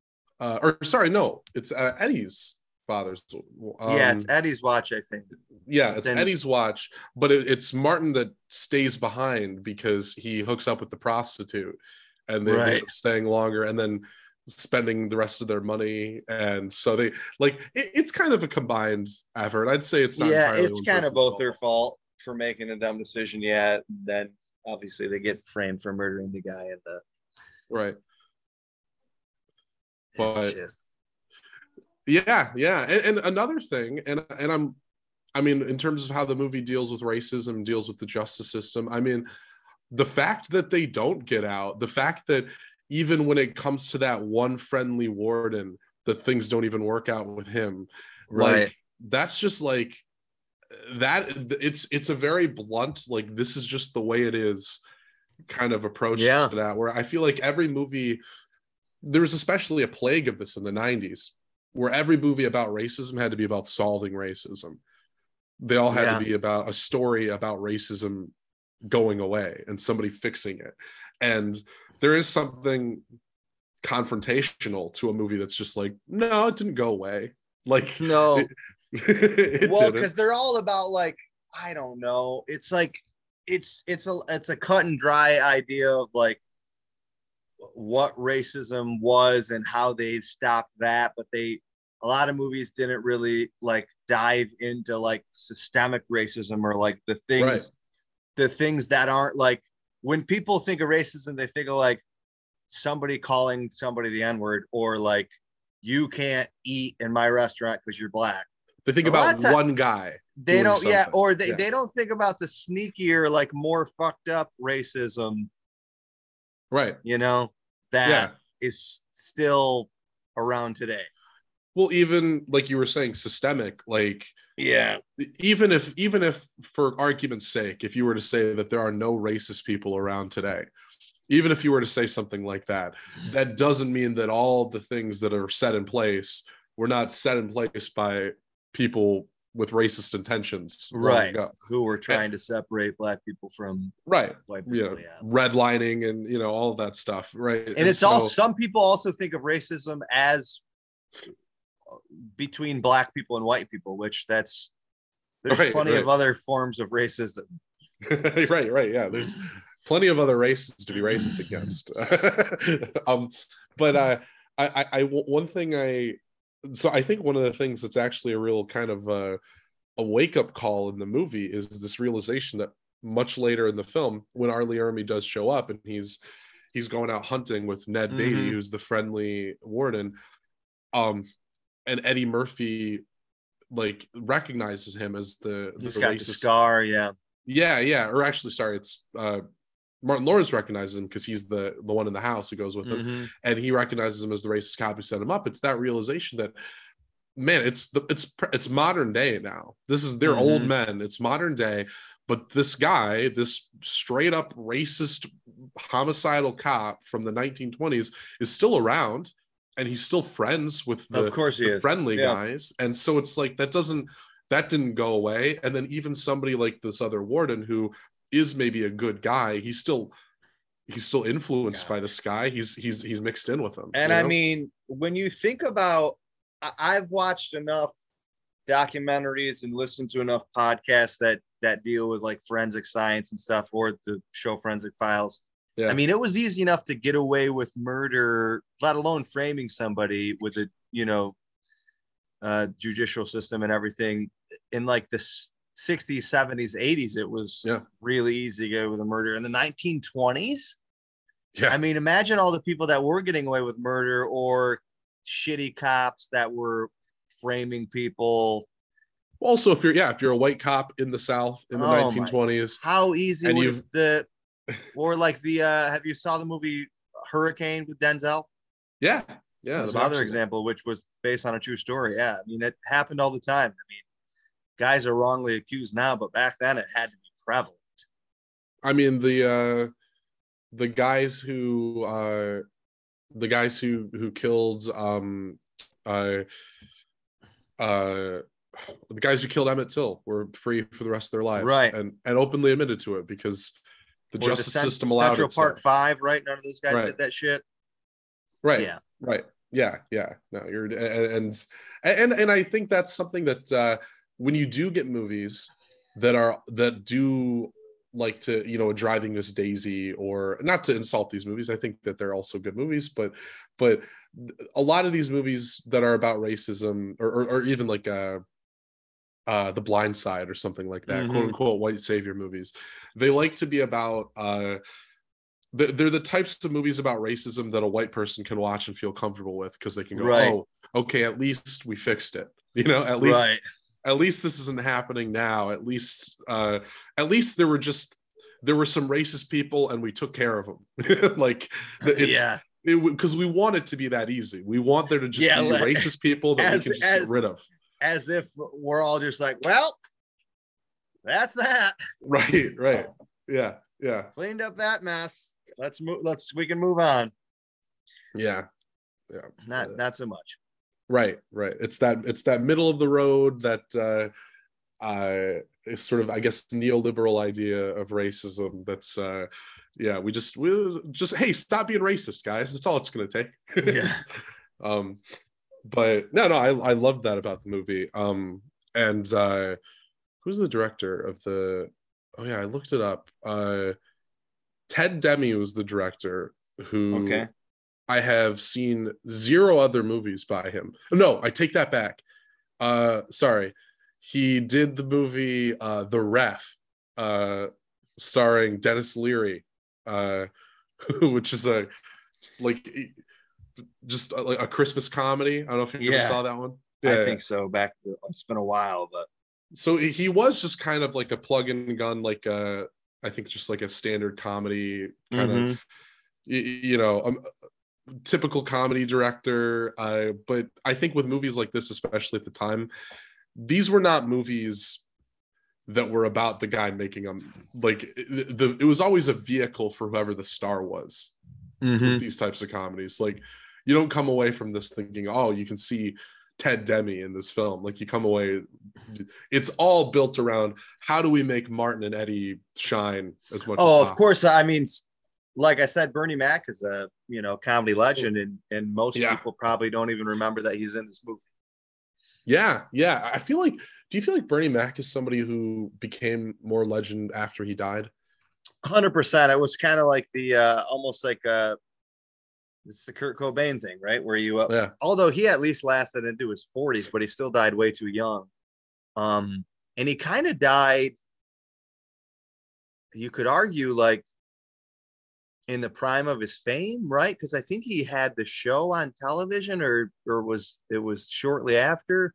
it's Eddie's father's. It's Eddie's watch, I think. Yeah, it's Eddie's watch, but it's Martin that stays behind because he hooks up with the prostitute, and they end up staying longer, and then spending the rest of their money, and so they like it's kind of a combined effort. I'd say it's not. Yeah, it's kind of both their fault for making a dumb decision. Yeah, then obviously they get framed for murdering the guy in the right. But yeah, and another thing, and I mean, in terms of how the movie deals with racism, deals with the justice system, I mean, the fact that they don't get out, the fact that even when it comes to that one friendly warden, that things don't even work out with him, like that's just like that. It's a very blunt, like this is just the way it is kind of approach to that, where I feel like every movie. There was especially a plague of this in the 90s, where every movie about racism had to be about solving racism. They all had to be about a story about racism going away and somebody fixing it. And there is something confrontational to a movie that's just like, no, it didn't go away. Like, no. It well, didn't. because they're all about like, I don't know. It's like, it's a cut and dry idea of like, what racism was and how they've stopped that, but a lot of movies didn't really like dive into like systemic racism, or like the things that aren't like, when people think of racism, they think of like somebody calling somebody the N-word, or like you can't eat in my restaurant because you're black. They think about one guy. They don't, or they don't think about the sneakier, like more fucked up racism. Right. You know, that is still around today. Well, even like you were saying, systemic, like, even if for argument's sake, if you were to say that there are no racist people around today, even if you were to say something like that, that doesn't mean that all the things that are set in place were not set in place by people with racist intentions, who were trying to separate black people from white people, redlining and all of that stuff, right? And it's all, some people also think of racism as between black people and white people, which there's plenty of other forms of racism. right, yeah, there's plenty of other races to be racist against. But I think one of the things that's actually a real kind of a wake-up call in the movie is this realization that much later in the film when R. Lee Ermey does show up, and he's going out hunting with Ned Beatty, who's the friendly warden. And Eddie Murphy like recognizes him as the got racist the scar. Yeah. Or actually, sorry, it's Martin Lawrence recognizes him because he's the one in the house who goes with him, and he recognizes him as the racist cop who set him up. It's that realization that, man, it's modern day now. They're old men. It's modern day, but this guy, this straight up racist homicidal cop from the 1920s, is still around, and he's still friends with the friendly guys. And so it's like that didn't go away. And then even somebody like this other warden who is maybe a good guy, he's still influenced by this guy. He's mixed in with him. And I mean, when you think about, I've watched enough documentaries and listened to enough podcasts that deal with like forensic science and stuff, or the show Forensic Files. Yeah. I mean, it was easy enough to get away with murder, let alone framing somebody with a, judicial system and everything. In like the 60s, 70s, 80s, it was really easy to get away with a murder. In the 1920s, I mean, imagine all the people that were getting away with murder, or shitty cops that were framing people. Also, if you're a white cop in the South in the 1920s, how easy would or like have you saw the movie Hurricane with Denzel? Yeah. There's another example, which was based on a true story. Yeah, I mean, it happened all the time. I mean, guys are wrongly accused now, but back then it had to be prevalent. I mean, the guys who killed the guys who killed Emmett Till were free for the rest of their lives, right? And openly admitted to it because the justice system allowed it. Central Park 5, right? None of those guys did that shit. Right. Yeah. Right. Yeah. No, and I think that's something that when you do get movies that do like to, Driving Miss Daisy, or not to insult these movies, I think that they're also good movies, but a lot of these movies that are about racism, or even like The Blind Side or something like that, quote unquote white savior movies, they like to be about they're the types of movies about racism that a white person can watch and feel comfortable with, because they can go, oh, okay, at least we fixed it, at least this isn't happening now. At least there were some racist people and we took care of them. Like because we want it to be that easy. We want there to just be racist people that we can just get rid of. As if we're all just like, well, that's that. Right. Yeah. Cleaned up that mess. We can move on. Yeah. Not so much. Right. It's that middle of the road that is sort of, I guess, neoliberal idea of racism. That's we just hey, stop being racist, guys. That's all it's going to take. Yeah. But no, I love that about the movie. And who's the director of the? Oh yeah, I looked it up. Ted Demme was the director who. Okay. I have seen zero other movies by him. No, I take that back. Sorry. He did the movie The Ref, starring Dennis Leary, which is a Christmas comedy. I don't know if you ever saw that one. Yeah, I think so. It's been a while, but so he was just kind of like a plug and gun, like I think just like a standard comedy kind of, typical comedy director. But I think with movies like this, especially at the time, these were not movies that were about the guy making them. Like it was always a vehicle for whoever the star was with these types of comedies. Like you don't come away from this thinking, oh, you can see Ted Demme in this film. Like you come away, it's all built around how do we make Martin and Eddie shine as much as possible. Of course. I mean, like I said, Bernie Mac is a comedy legend, and most people probably don't even remember that he's in this movie. Yeah. I feel like, do you feel like Bernie Mac is somebody who became more legend after he died? 100%. It was kind of like the almost like it's the Kurt Cobain thing, right? Where you although he at least lasted into his 40s, but he still died way too young. And he kind of died you could argue like in the prime of his fame, right? Because I think he had the show on television, or was shortly after.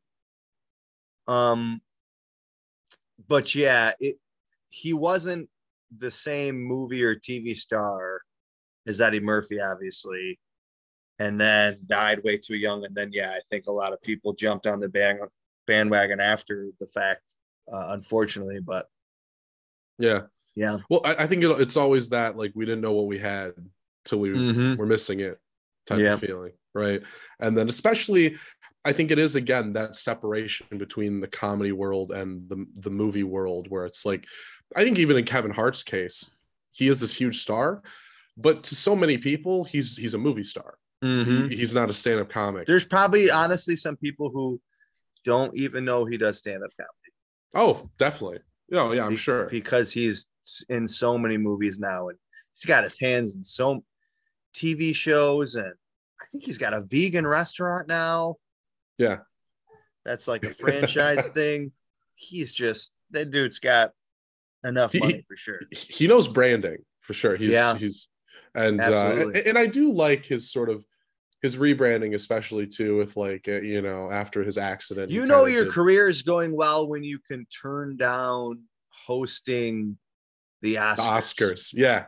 But yeah, he wasn't the same movie or TV star as Eddie Murphy, obviously, and then died way too young. And then, yeah, I think a lot of people jumped on the bandwagon after the fact, unfortunately. But Yeah. yeah. Well, I think it's always that, like, we didn't know what we had till we were missing it type of feeling, right? And then especially, I think it is, again, that separation between the comedy world and the movie world, where it's like, I think even in Kevin Hart's case, he is this huge star, but to so many people, he's a movie star. He's not a stand-up comic. There's probably, honestly, some people who don't even know he does stand-up comedy. Oh, definitely. Oh, yeah, I'm sure. Because he's in so many movies now, and he's got his hands in so TV shows, and I think he's got a vegan restaurant now. Yeah. That's like a franchise thing. That dude's got enough money for sure. He knows branding for sure. And I do like his sort of his rebranding, especially too, with like, after his accident. Your career is going well when you can turn down hosting the Oscars. Yeah.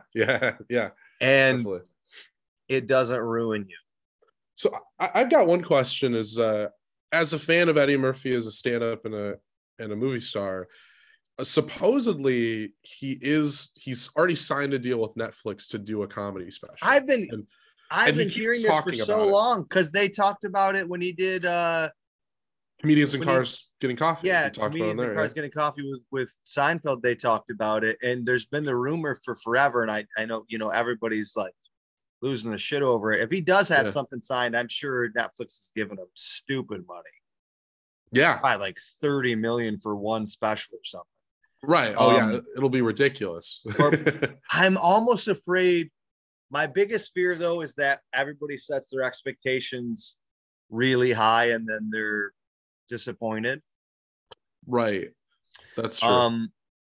And definitely. It doesn't ruin you. So I've got one question: is as a fan of Eddie Murphy as a stand-up and a movie star, supposedly he's already signed a deal with Netflix to do a comedy special. I've been hearing this for so long, because they talked about it when he did Comedians in Cars Getting Coffee. Yeah, Comedians in Cars Getting Coffee with Seinfeld. They talked about it, and there's been the rumor for forever, and I know everybody's like losing the shit over it. If he does have something signed, I'm sure Netflix is giving him stupid money. Yeah, by like $30 million for one special or something. Right. Oh yeah, it'll be ridiculous. I'm almost afraid. My biggest fear, though, is that everybody sets their expectations really high and then they're disappointed. Right. That's true.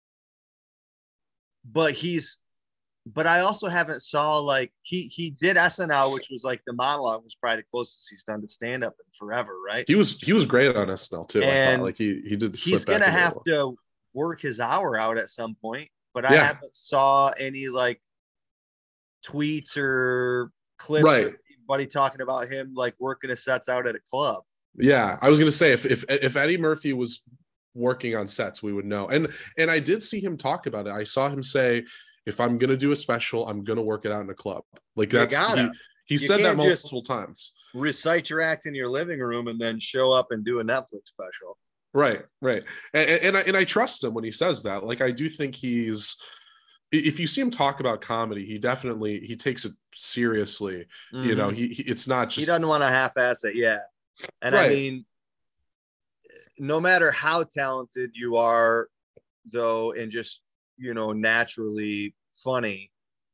But I also haven't saw, like, he did SNL, which was like the monologue was probably the closest he's done to stand up in forever, right? He was great on SNL too. And I thought like he did. He's gonna have to work his hour out at some point, but I haven't saw any like tweets or clips or anybody talking about him like working his sets out at a club. Yeah, I was gonna say if Eddie Murphy was working on sets, we would know. And I did see him talk about it. I saw him say, if I'm gonna do a special, I'm gonna work it out in a club. Like that's he said that multiple times. Recite your act in your living room and then show up and do a Netflix special. Right. And I trust him when he says that. Like, I do think if you see him talk about comedy, he takes it seriously. Mm-hmm. It's not just, he doesn't want to half-ass it. Yeah. And I mean, no matter how talented you are, though, and just, naturally funny,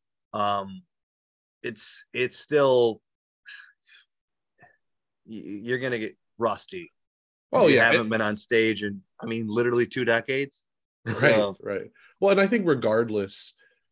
it's still, you're going to get rusty. Oh, you haven't been on stage in, literally 2 decades. Right. Well, and I think regardless,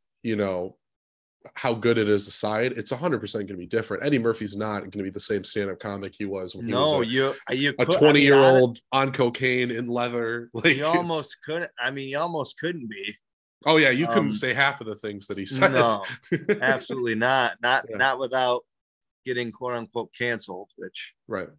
how good it is aside, it's 100% going to be different. Eddie Murphy's not going to be the same stand-up comic he was when he was a 20-year-old on cocaine in leather. Like, you almost couldn't. You almost couldn't be. Oh yeah, you couldn't say half of the things that he said. No, absolutely not. Not without getting quote unquote canceled. Which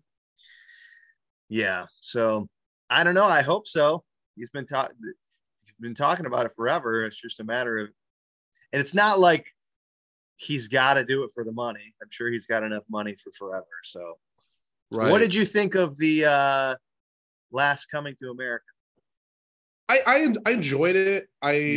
yeah. So I don't know. I hope so. He's been talking about it forever. It's just a matter of, and it's not like he's got to do it for the money. I'm sure he's got enough money for forever. So, what did you think of the Last Coming to America? I enjoyed it.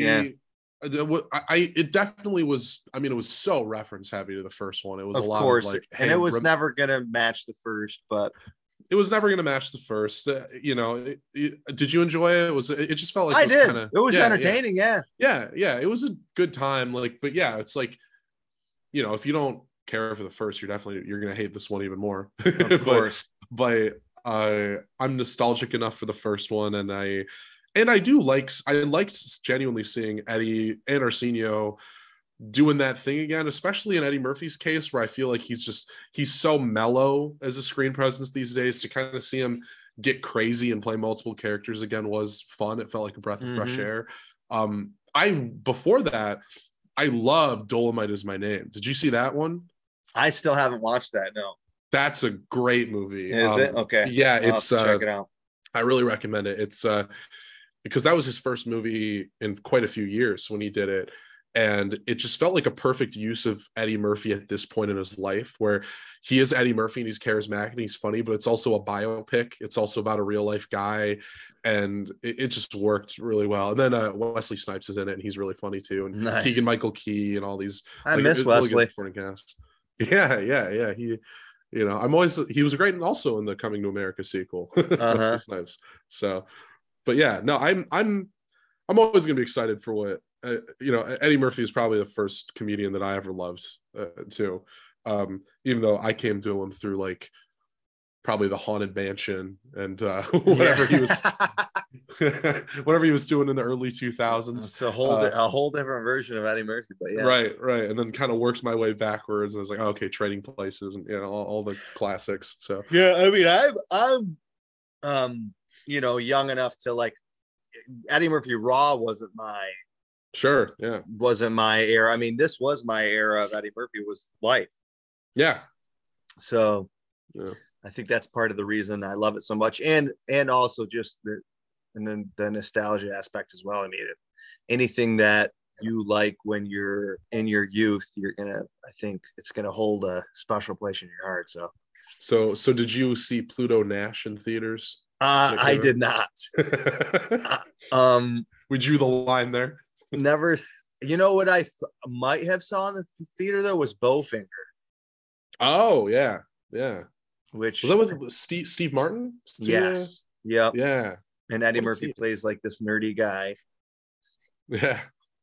It definitely was. It was so reference heavy to the first one. It was a lot of like, and it was never gonna match the first, but it was never gonna match the first. Did you enjoy it? It just felt like I did. It was entertaining. Yeah. It was a good time. But yeah, it's like, if you don't care for the first, you're gonna hate this one even more. Of course. But I'm nostalgic enough for the first one, and And I liked genuinely seeing Eddie and Arsenio doing that thing again, especially in Eddie Murphy's case, where I feel like he's so mellow as a screen presence these days. To kind of see him get crazy and play multiple characters again was fun. It felt like a breath of fresh air. Before that, I loved Dolomite Is My Name. Did you see that one? I still haven't watched that. No. That's a great movie. Is it? Okay. Yeah, I'll check it out. I really recommend it. It's because that was his first movie in quite a few years when he did it. And it just felt like a perfect use of Eddie Murphy at this point in his life, where he is Eddie Murphy and he's charismatic and he's funny, but it's also a biopic. It's also about a real life guy. And it just worked really well. And then Wesley Snipes is in it and he's really funny too. And Nice. Keegan-Michael Key and all these. I miss Wesley. Really cast. Yeah. He was great and also in the Coming to America sequel. Wesley Snipes. So, but yeah, no, I'm always going to be excited for what, Eddie Murphy is probably the first comedian that I ever loved too. Even though I came to him through like probably The Haunted Mansion and whatever he was whatever he was doing in the early 2000s. It's a whole different version of Eddie Murphy, but yeah. Right. And then kind of worked my way backwards. And I was like, okay, Trading Places and all the classics. So yeah, I mean, I'm young enough to like Eddie Murphy Raw wasn't my era. I mean, this was my era of Eddie Murphy was Life. Yeah. So yeah. I think that's part of the reason I love it so much. And also just the nostalgia aspect as well. I mean, anything that you like when you're in your youth, I think it's going to hold a special place in your heart. So did you see Pluto Nash in theaters? I did not. We drew the line there. Never. You know what I might have saw in the theater though was Bowfinger. Oh yeah. Which was that with Steve Martin? Yes. Yep. Yeah. And Eddie Murphy plays like this nerdy guy. Yeah.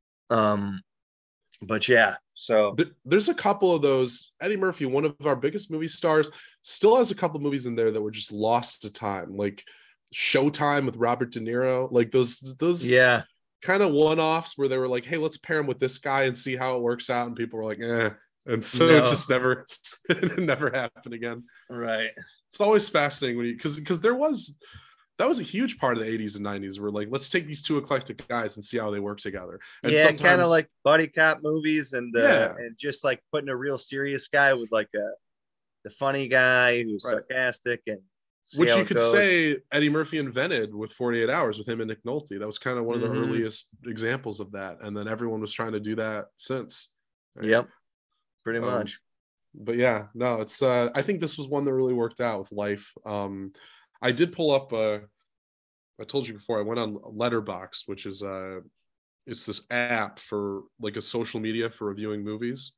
But yeah, so there's a couple of those. Eddie Murphy, one of our biggest movie stars, still has a couple of movies in there that were just lost to time, like Showtime with Robert De Niro, like those yeah, kind of one-offs where they were like, hey, let's pair him with this guy and see how it works out, and people were like, eh. And so it just never happened again. Right. It's always fascinating when because that was a huge part of the 80s and 90s. We're like, let's take these two eclectic guys and see how they work together. And yeah, kind of like buddy cop movies and just like putting a real serious guy with like the funny guy who's sarcastic and which you could say Eddie Murphy invented with 48 Hours with him and Nick Nolte. That was kind of one of the earliest examples of that. And then everyone was trying to do that since. Right? Yep. Pretty much. But yeah, no, it's I think this was one that really worked out with Life. I did pull up I told you before I went on Letterboxd, which is it's this app for like a social media for reviewing movies.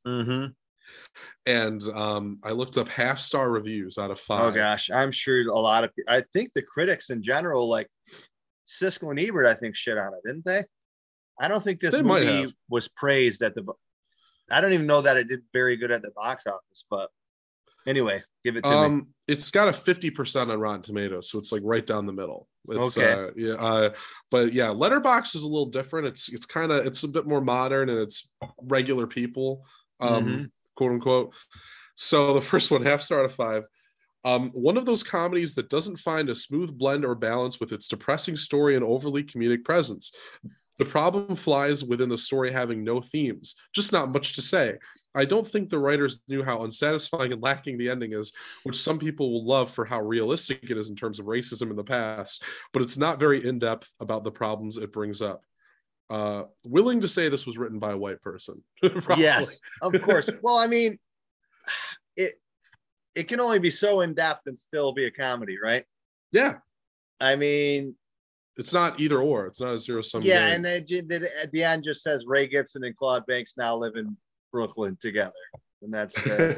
And I looked up 5-star reviews out of 5. Oh gosh, I'm sure a lot of I think the critics in general, like Siskel and Ebert, I think shit on it, didn't they? I don't think this movie was praised at the I don't even know that it did very good at the box office, but anyway, give it to me. It's got a 50% on Rotten Tomatoes, so it's like right down the middle. It's, okay. But yeah, Letterboxd is a little different. It's a bit more modern and it's regular people, quote unquote. So the first one, 5-star out of 5. One of those comedies that doesn't find a smooth blend or balance with its depressing story and overly comedic presence. The problem flies within the story having no themes, just not much to say. I don't think the writers knew how unsatisfying and lacking the ending is, which some people will love for how realistic it is in terms of racism in the past, but it's not very in-depth about the problems it brings up. Willing to say this was written by a white person. Yes, of course. Well, I mean, it can only be so in-depth and still be a comedy, right? Yeah. I mean, it's not either or. It's not a zero-sum game. And then at the end just says Ray Gibson and Claude Banks now live in Brooklyn together, and that's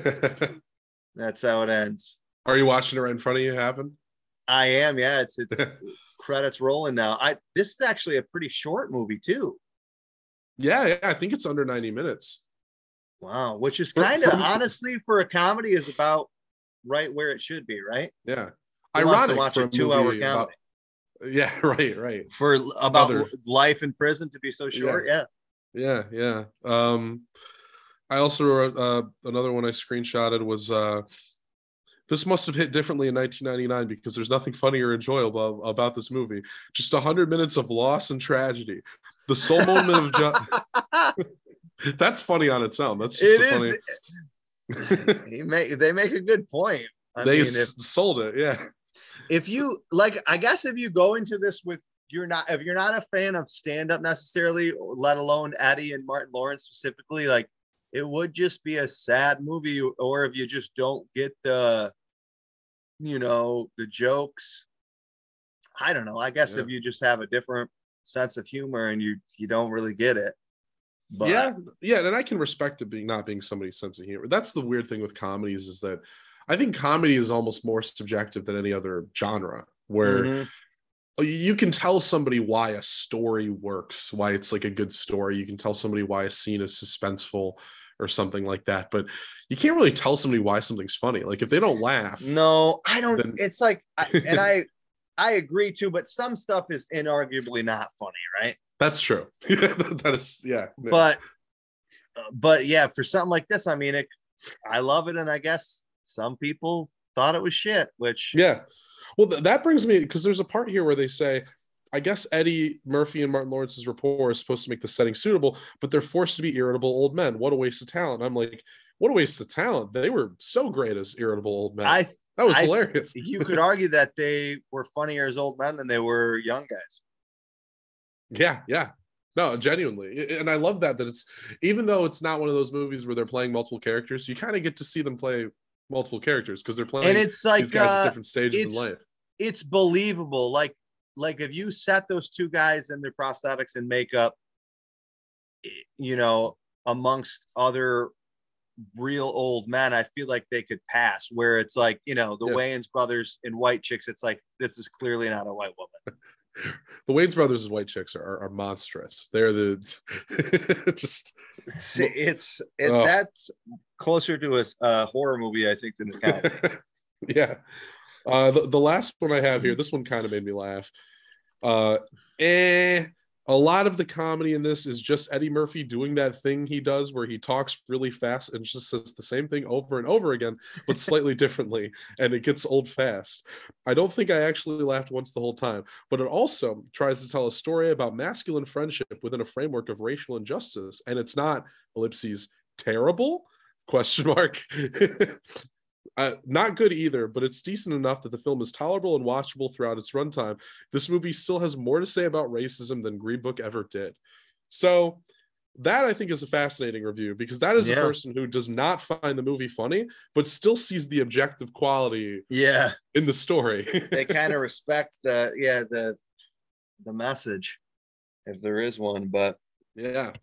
how it ends. Are you watching it right in front of you? Happen? I am. Yeah, it's credits rolling now. This is actually a pretty short movie too. Yeah, I think it's under 90 minutes. Wow, which is kind of honestly for a comedy is about right where it should be, right? Yeah, ironic to watch a 2-hour comedy. Yeah, right. for about Another- life in prison to be so short. Yeah. Yeah. I also wrote another one I screenshotted was this must have hit differently in 1999 because there's nothing funny or enjoyable about this movie. Just 100 minutes of loss and tragedy. The sole moment of that's funny on its own. That's just funny. They make a good point. They sold it. Yeah. If you like, I guess if you go into this with if you're not a fan of stand-up necessarily, let alone Eddie and Martin Lawrence specifically, like it would just be a sad movie. Or if you just don't get the jokes, I don't know. I guess if you just have a different sense of humor and you don't really get it. But yeah, and I can respect it not being somebody's sense of humor. That's the weird thing with comedies is that I think comedy is almost more subjective than any other genre, where you can tell somebody why a story works, why it's like a good story. You can tell somebody why a scene is suspenseful or something like that, but you can't really tell somebody why something's funny. Like if they don't laugh. No, I don't. It's like, I agree too, but some stuff is inarguably not funny, right? That's true. That is, yeah. But yeah, for something like this, I mean, I love it, and I guess some people thought it was shit. Which well, that brings me, because there's a part here where they say, I guess Eddie Murphy and Martin Lawrence's rapport is supposed to make the setting suitable, but they're forced to be irritable old men. What a waste of talent. I'm like, what a waste of talent. They were so great as irritable old men. That was hilarious. You could argue that they were funnier as old men than they were young guys. Yeah. No, genuinely. And I love that it's, even though it's not one of those movies where they're playing multiple characters, you kind of get to see them play multiple characters because they're playing and it's like, these guys at different stages in life. It's believable. Like if you set those two guys in their prosthetics and makeup, amongst other real old men, I feel like they could pass. Where it's like, the Wayans brothers in White Chicks, it's like, this is clearly not a white woman. The Wayans brothers and White Chicks are monstrous. They're just. That's closer to a horror movie, I think, than a comedy. Yeah. The last one I have here, this one kind of made me laugh. A lot of the comedy in this is just Eddie Murphy doing that thing he does where he talks really fast and just says the same thing over and over again, but slightly differently, and it gets old fast. I don't think I actually laughed once the whole time, but it also tries to tell a story about masculine friendship within a framework of racial injustice, and it's not, ellipses, terrible? ? Not good either, but it's decent enough that the film is tolerable and watchable throughout its runtime. This movie still has more to say about racism than Green Book ever did. So that, I think, is a fascinating review, because that is a person who does not find the movie funny, but still sees the objective quality in the story. They kind of respect the message, if there is one. But yeah,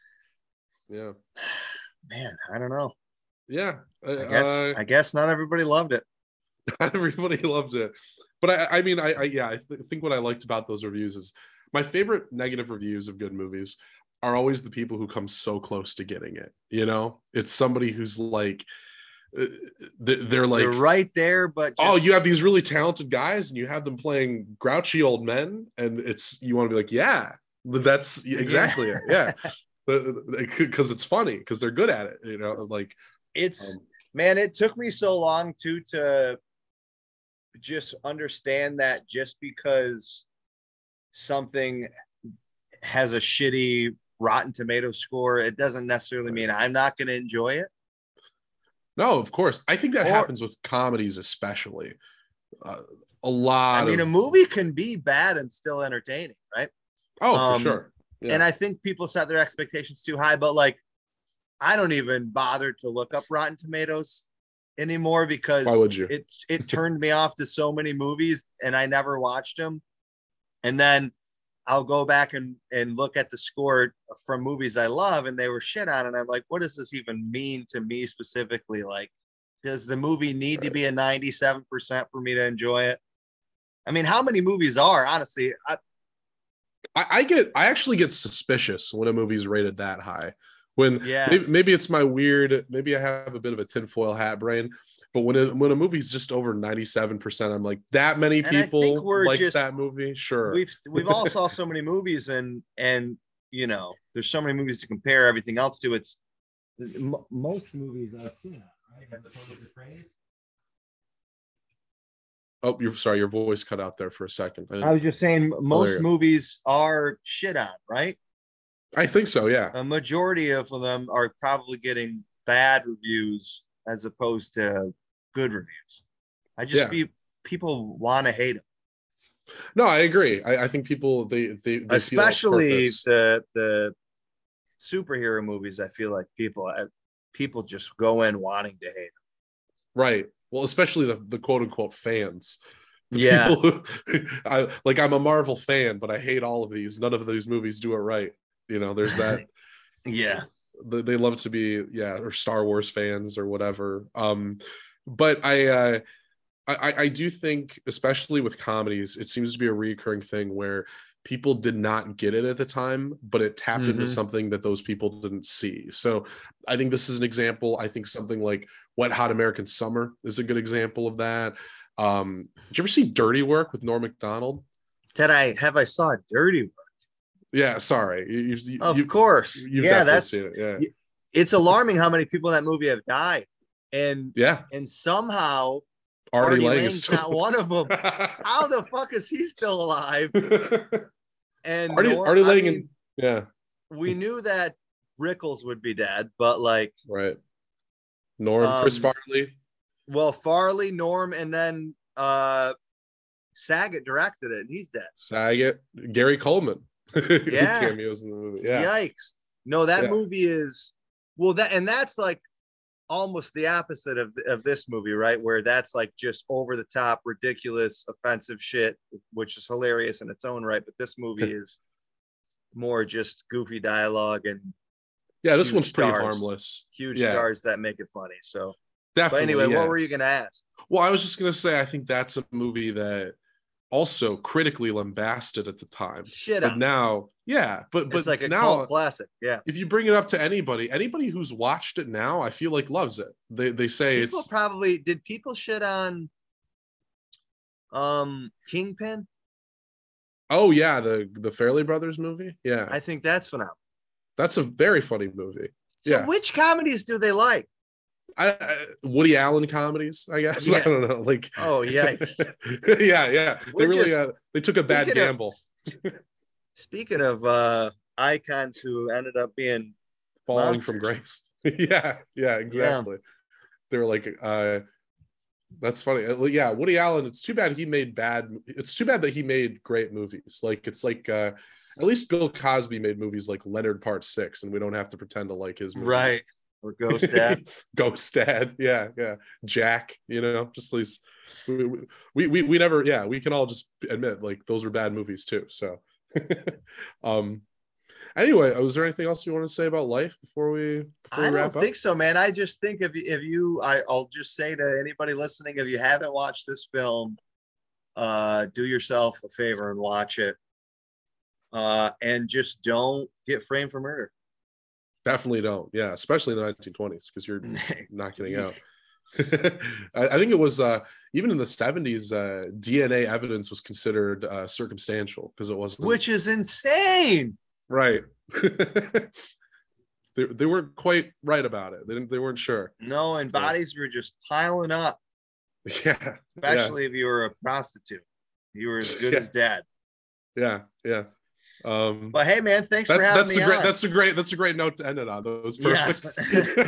man, I don't know. Yeah, I guess not everybody loved it. Not everybody loved it, but I think what I liked about those reviews is my favorite negative reviews of good movies are always the people who come so close to getting it. It's somebody who's like, they're right there, but you have these really talented guys and you have them playing grouchy old men, and you want to be like, yeah, that's exactly it. Yeah, because it's funny, because they're good at it. Like. Man, it took me so long to just understand that just because something has a shitty Rotten Tomatoes score, it doesn't necessarily mean I'm not going to enjoy it. No, of course. I think that happens with comedies, especially. A lot. A movie can be bad and still entertaining, right? Oh, for sure. Yeah. And I think people set their expectations too high, but like, I don't even bother to look up Rotten Tomatoes anymore, because why would you? It turned me off to so many movies, and I never watched them. And then I'll go back and look at the score from movies I love, and they were shit on, and I'm like, what does this even mean to me specifically? Like, does the movie need to be a 97% for me to enjoy it? I mean, how many movies are, honestly? I actually get suspicious when a movie's rated that high, When Yeah. maybe it's my weird, maybe I have a bit of a tinfoil hat brain, but when a movie's just over 97%, I'm like, that many And I think people we're like just that movie? Sure. we've all saw so many movies, and you know, there's so many movies to compare everything else to. It's most movies I've seen, right? Have the same phrase. Oh, you're sorry, your voice cut out there for a second. I was just saying most you go. movies are shit on, right? I think so, yeah. A majority of them are probably getting bad reviews as opposed to good reviews. I just feel people want to hate them. No, I agree. I think people they especially feel the superhero movies. I feel like people just go in wanting to hate them. Right. Well, especially the quote unquote fans. Yeah. People I'm a Marvel fan, but I hate all of these. None of these movies do it right. You know, there's that. Yeah. They love to be, or Star Wars fans or whatever. But I do think, especially with comedies, it seems to be a recurring thing where people did not get it at the time, but it tapped into something that those people didn't see. So I think this is an example. I think something like Wet Hot American Summer is a good example of that. Did you ever see Dirty Work with Norm Macdonald? I saw Dirty Work? Yeah, sorry. Of course. Yeah, that's it. Yeah. It's alarming how many people in that movie have died. And somehow Artie Lang's not one of them. How the fuck is he still alive? And Artie Lang, we knew that Rickles would be dead, but right. Norm, Chris Farley. Well, Farley, Norm, and then Saget directed it, and he's dead. Saget, Gary Coleman. Yeah. Cameos in the movie. Yeah. Yikes. No, that movie is that's like almost the opposite of this movie, right? Where that's like just over the top, ridiculous, offensive shit, which is hilarious in its own right. But this movie is more just goofy dialogue and this one's pretty harmless. Huge stars that make it funny. So definitely. But anyway, what were you gonna ask? Well, I was just gonna say I think that's a movie that also critically lambasted at the time. But now, but it's like a now, cult classic. Yeah. If you bring it up to anybody who's watched it now, I feel like loves it. They say people it's probably did. People shit on Kingpin. Oh yeah, the Farrelly Brothers movie. Yeah, I think that's phenomenal. That's a very funny movie. So which comedies do they like? Woody Allen comedies, I guess. Yeah. I don't know. Oh yeah. yeah. They really they took a bad gamble. Speaking of icons who ended up being falling monsters. from grace. yeah, exactly. Yeah. They were like, that's funny. Yeah, Woody Allen. It's too bad that he made great movies. It's like at least Bill Cosby made movies like Leonard Part 6, and we don't have to pretend to like his movies. Right. Or Ghost Dad. Ghost Dad. Yeah. Jack, just these we never, we can all just admit those were bad movies too. So anyway, was there anything else you want to say about Life before we I wrap don't think so, man. I just think if you I'll just say to anybody listening, if you haven't watched this film, do yourself a favor and watch it. And just don't get framed for murder. Definitely don't. Yeah, especially in the 1920s, because you're not getting out. I think it was even in the 70s, DNA evidence was considered circumstantial because it wasn't. Which is insane. Right. they weren't quite right about it. They weren't sure. No, and bodies were just piling up. Yeah. Especially if you were a prostitute. You were as good as dead. Yeah. But hey, man, thanks for having me on. That's a great note to end it on. That was perfect.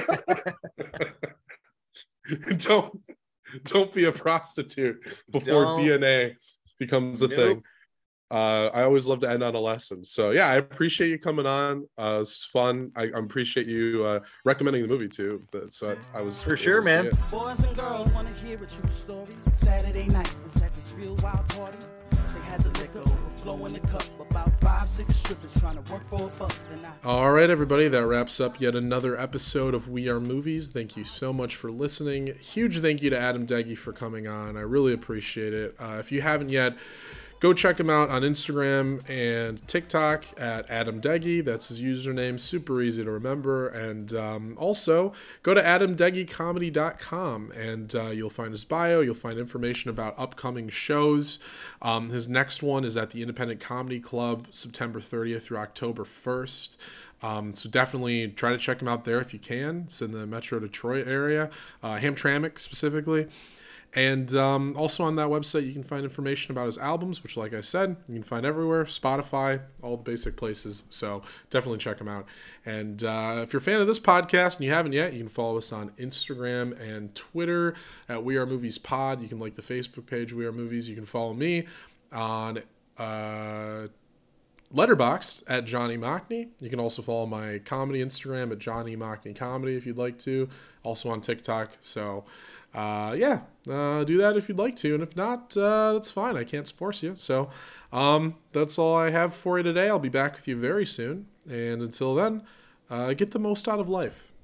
Yes. Don't be a prostitute before DNA becomes a thing. I always love to end on a lesson. So I appreciate you coming on. It's fun. I appreciate you recommending the movie too. So I was for sure, man. Boys and girls want to hear a true story. Saturday night was at this real wild party. They had the liquor overflow in the cup. About 5-6 strippers trying to work for a buck. All right, everybody, that wraps up yet another episode of We Are Movies. Thank you so much for listening. Huge thank you to Adam Deggy for coming on. I really appreciate it. If you haven't yet, go check him out on Instagram and TikTok at Adam Deggy. That's his username. Super easy to remember. And also go to adamdeggycomedy.com and you'll find his bio. You'll find information about upcoming shows. His next one is at the Independent Comedy Club, September 30th through October 1st. So definitely try to check him out there if you can. It's in the Metro Detroit area, Hamtramck specifically. And also on that website, you can find information about his albums, which, like I said, you can find everywhere, Spotify, all the basic places. So definitely check him out. And if you're a fan of this podcast and you haven't yet, you can follow us on Instagram and Twitter at We Are Movies Pod. You can like the Facebook page, We Are Movies. You can follow me on Letterboxd at Johnny Mockney. You can also follow my comedy Instagram at Johnny Mockney Comedy if you'd like to. Also on TikTok. So, do that if you'd like to. And if not, that's fine. I can't force you. So, that's all I have for you today. I'll be back with you very soon. And until then, get the most out of life.